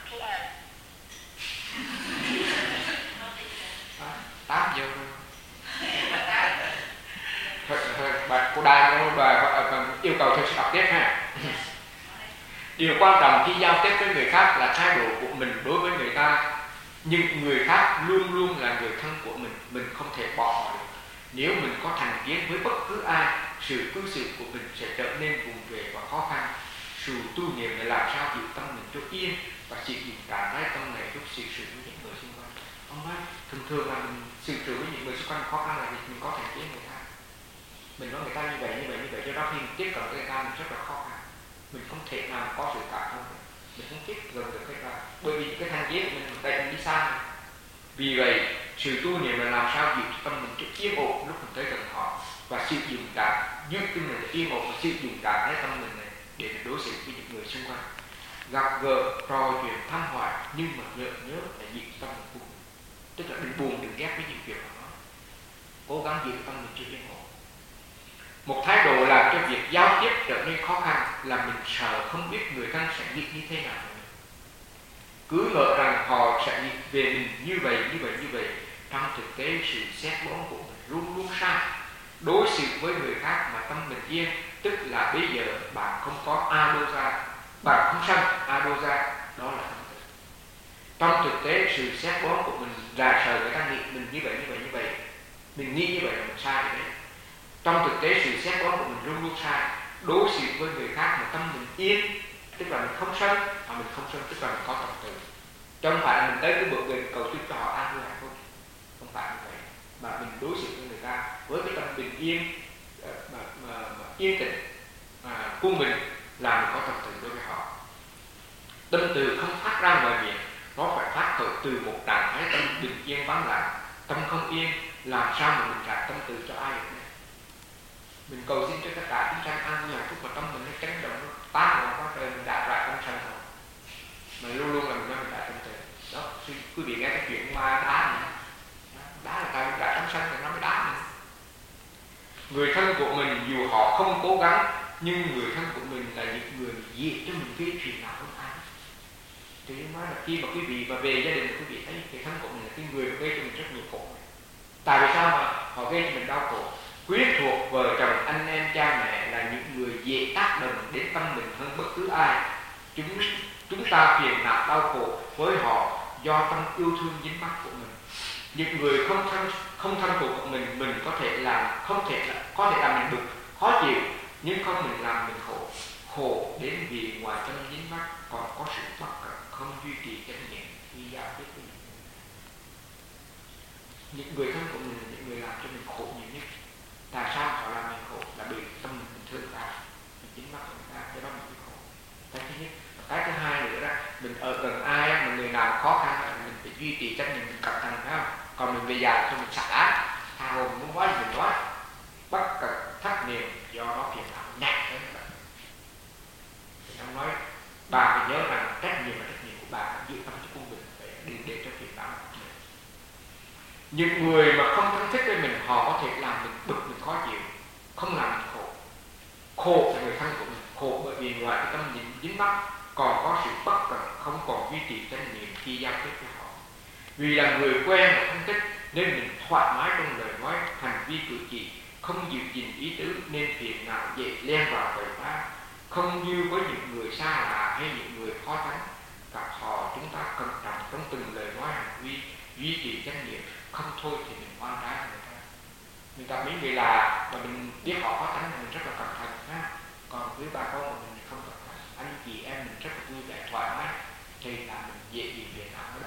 Tám giờ rồi. Bà cô Đài bà yêu cầu tôi sẽ đọc tiếp ha. Điều quan trọng khi giao tiếp với người khác là thái độ của mình đối với người ta. Những người khác luôn luôn là người thân của mình, mình không thể bỏ họ được. Nếu mình có thành kiến với bất cứ ai, sự cư xử của mình sẽ trở nên vùng về và khó khăn. Sự tu niệm là làm sao giữ tâm mình cho yên và sử dụng trạng thái tâm này giúp sự sự với những người xung quanh. Ông nói thường thường là mình sự sự với những người xung quanh khó khăn là vì mình có thành kiến người ta. Mình nói người ta như vậy như vậy như vậy, cho đó khi mình tiếp cận với người ta mình rất là khó khăn. Mình không thể nào có sự cảm thông được, mình không tiếp gần được người ta, bởi vì cái thành kiến của mình tại mình đi xa. Vì vậy sự tu niệm là làm sao giữ tâm mình cho yên ổn lúc mình tới gần họ và sử dụng trạng giữ tâm mình yên ổn và sử dụng trạng thái tâm mình này để mình đối xử với những người xung quanh. Gặp gỡ trò chuyện thăm hỏi nhưng mà nhớ nhớ là giữ tâm mình buồn, tức là đừng buồn đừng ghét với những chuyện mà nói, cố gắng giữ tâm mình cho yên ổn. Một thái độ làm cho việc giao tiếp trở nên khó khăn là mình sợ không biết người thân sẽ nghĩ như thế nào. Cứ ngờ rằng họ sẽ nghĩ về mình như vậy như vậy như vậy, trong thực tế sự xét đoán của mình luôn luôn sai. Đối xử với người khác mà tâm mình yên, tức là bây giờ bạn không có adosa, bạn không sân adosa, đó là tâm tự. Trong thực tế sự xét đoán của mình là sợ người ta nghĩ mình như vậy như vậy như vậy, mình nghĩ như vậy là mình sai rồi đấy. Trong thực tế sự xét đoán của mình luôn luôn sai. Đối xử với người khác mà tâm mình yên, tức là mình không sân, mà mình không sân tức là mình có tâm từ. Chứ không phải là mình tới cái bực mình cầu chúc cho họ an vui hạnh phúc, không phải như vậy. Mà mình đối xử với người ta với cái tâm bình yên mà, mà, mà yên tĩnh à, của mình là mình có tâm từ đối với họ. Tâm từ không phát ra ngoài miệng, nó phải phát khởi từ một trạng thái tâm bình yên vắng lặng. Tâm không yên làm sao mà mình trả tâm từ cho ai được này. Mình cầu xin cho tất cả chúng sanh an vui hạnh phúc mà tâm mình nó chấn động, nó tan là có trời mình đã ra tâm sanh rồi, mà luôn luôn là mình nói mình đã tâm từ đó. quý vị nghe cái chuyện ma đá này, đá là tại vì đã trong sân thì nó mới đá mình. Người thân của mình dù họ không cố gắng, nhưng người thân của mình là những người dễ cho mình cái chuyện nào không ai. Thì nói là khi mà quý vị mà về gia đình, quý vị thấy người thân của mình là cái người gây cho mình rất nhiều khổ. Tại vì sao mà họ gây cho mình đau khổ? Quyến thuộc, vợ chồng, anh em, cha mẹ là những người dễ tác động đến tâm mình hơn bất cứ ai. Chúng chúng ta phiền não đau khổ với họ do tâm yêu thương dính mắc của mình. Những người không thân không thân thuộc của mình, mình có thể làm không thể có thể làm mình bực, khó chịu, nhưng không mình làm mình khổ. Khổ đến vì ngoài tâm dính mắc còn có sự bất cẩn, không duy trì chánh niệm khi giao tiếp với mình. Những người thân của mình là những người làm cho mình khổ nhiều nhất. Tại sao họ làm mình khổ? Là vì tâm mình thương ta, mình dính mắc người ta, cho đó mình bị khổ. Cái thứ nhất. Cái thứ hai nữa đó, mình ở gần ai mà người nào khó khăn là mình phải duy trì trách nhiệm, mình cẩn thận, phải không? Còn mình về già thì mình xả, tha hồ muốn nói gì mình nói, bất cẩn thất niệm, do đó phiền não nặng hơn các bạn. Thì ông nói bà phải nhớ rằng trách nhiệm và trách nhiệm của bà giữ tâm cho quân bình, phải đừng để cho phiền não của mình. Những người mà không thân thích với mình, họ có thể làm mình bực, mình khó chịu, không làm mình khổ. Khổ là người thân của mình, khổ bởi vì ngoài cái tâm dính, dính mắc còn có sự bất cẩn, không còn duy trì chánh niệm khi giao tiếp với họ. Vì là người quen và thân thích nên mình thoải mái trong lời nói, hành vi cử chỉ, không giữ gìn ý tứ nên phiền não dễ len vào đời ta. Không như với những người xa lạ hay những người khó tánh, gặp họ chúng ta cẩn trọng trong từng lời nói hành vi, duy trì chánh niệm, không thôi thì mình oan trái người ta. Mình gặp mấy người lạ mà mình biết họ khó tánh thì mình rất là cẩn thận ha. Còn với bà con của mình thì không cẩn thận, anh chị em mình rất là vui vẻ thoải mái, thì là mình dễ bị phiền não.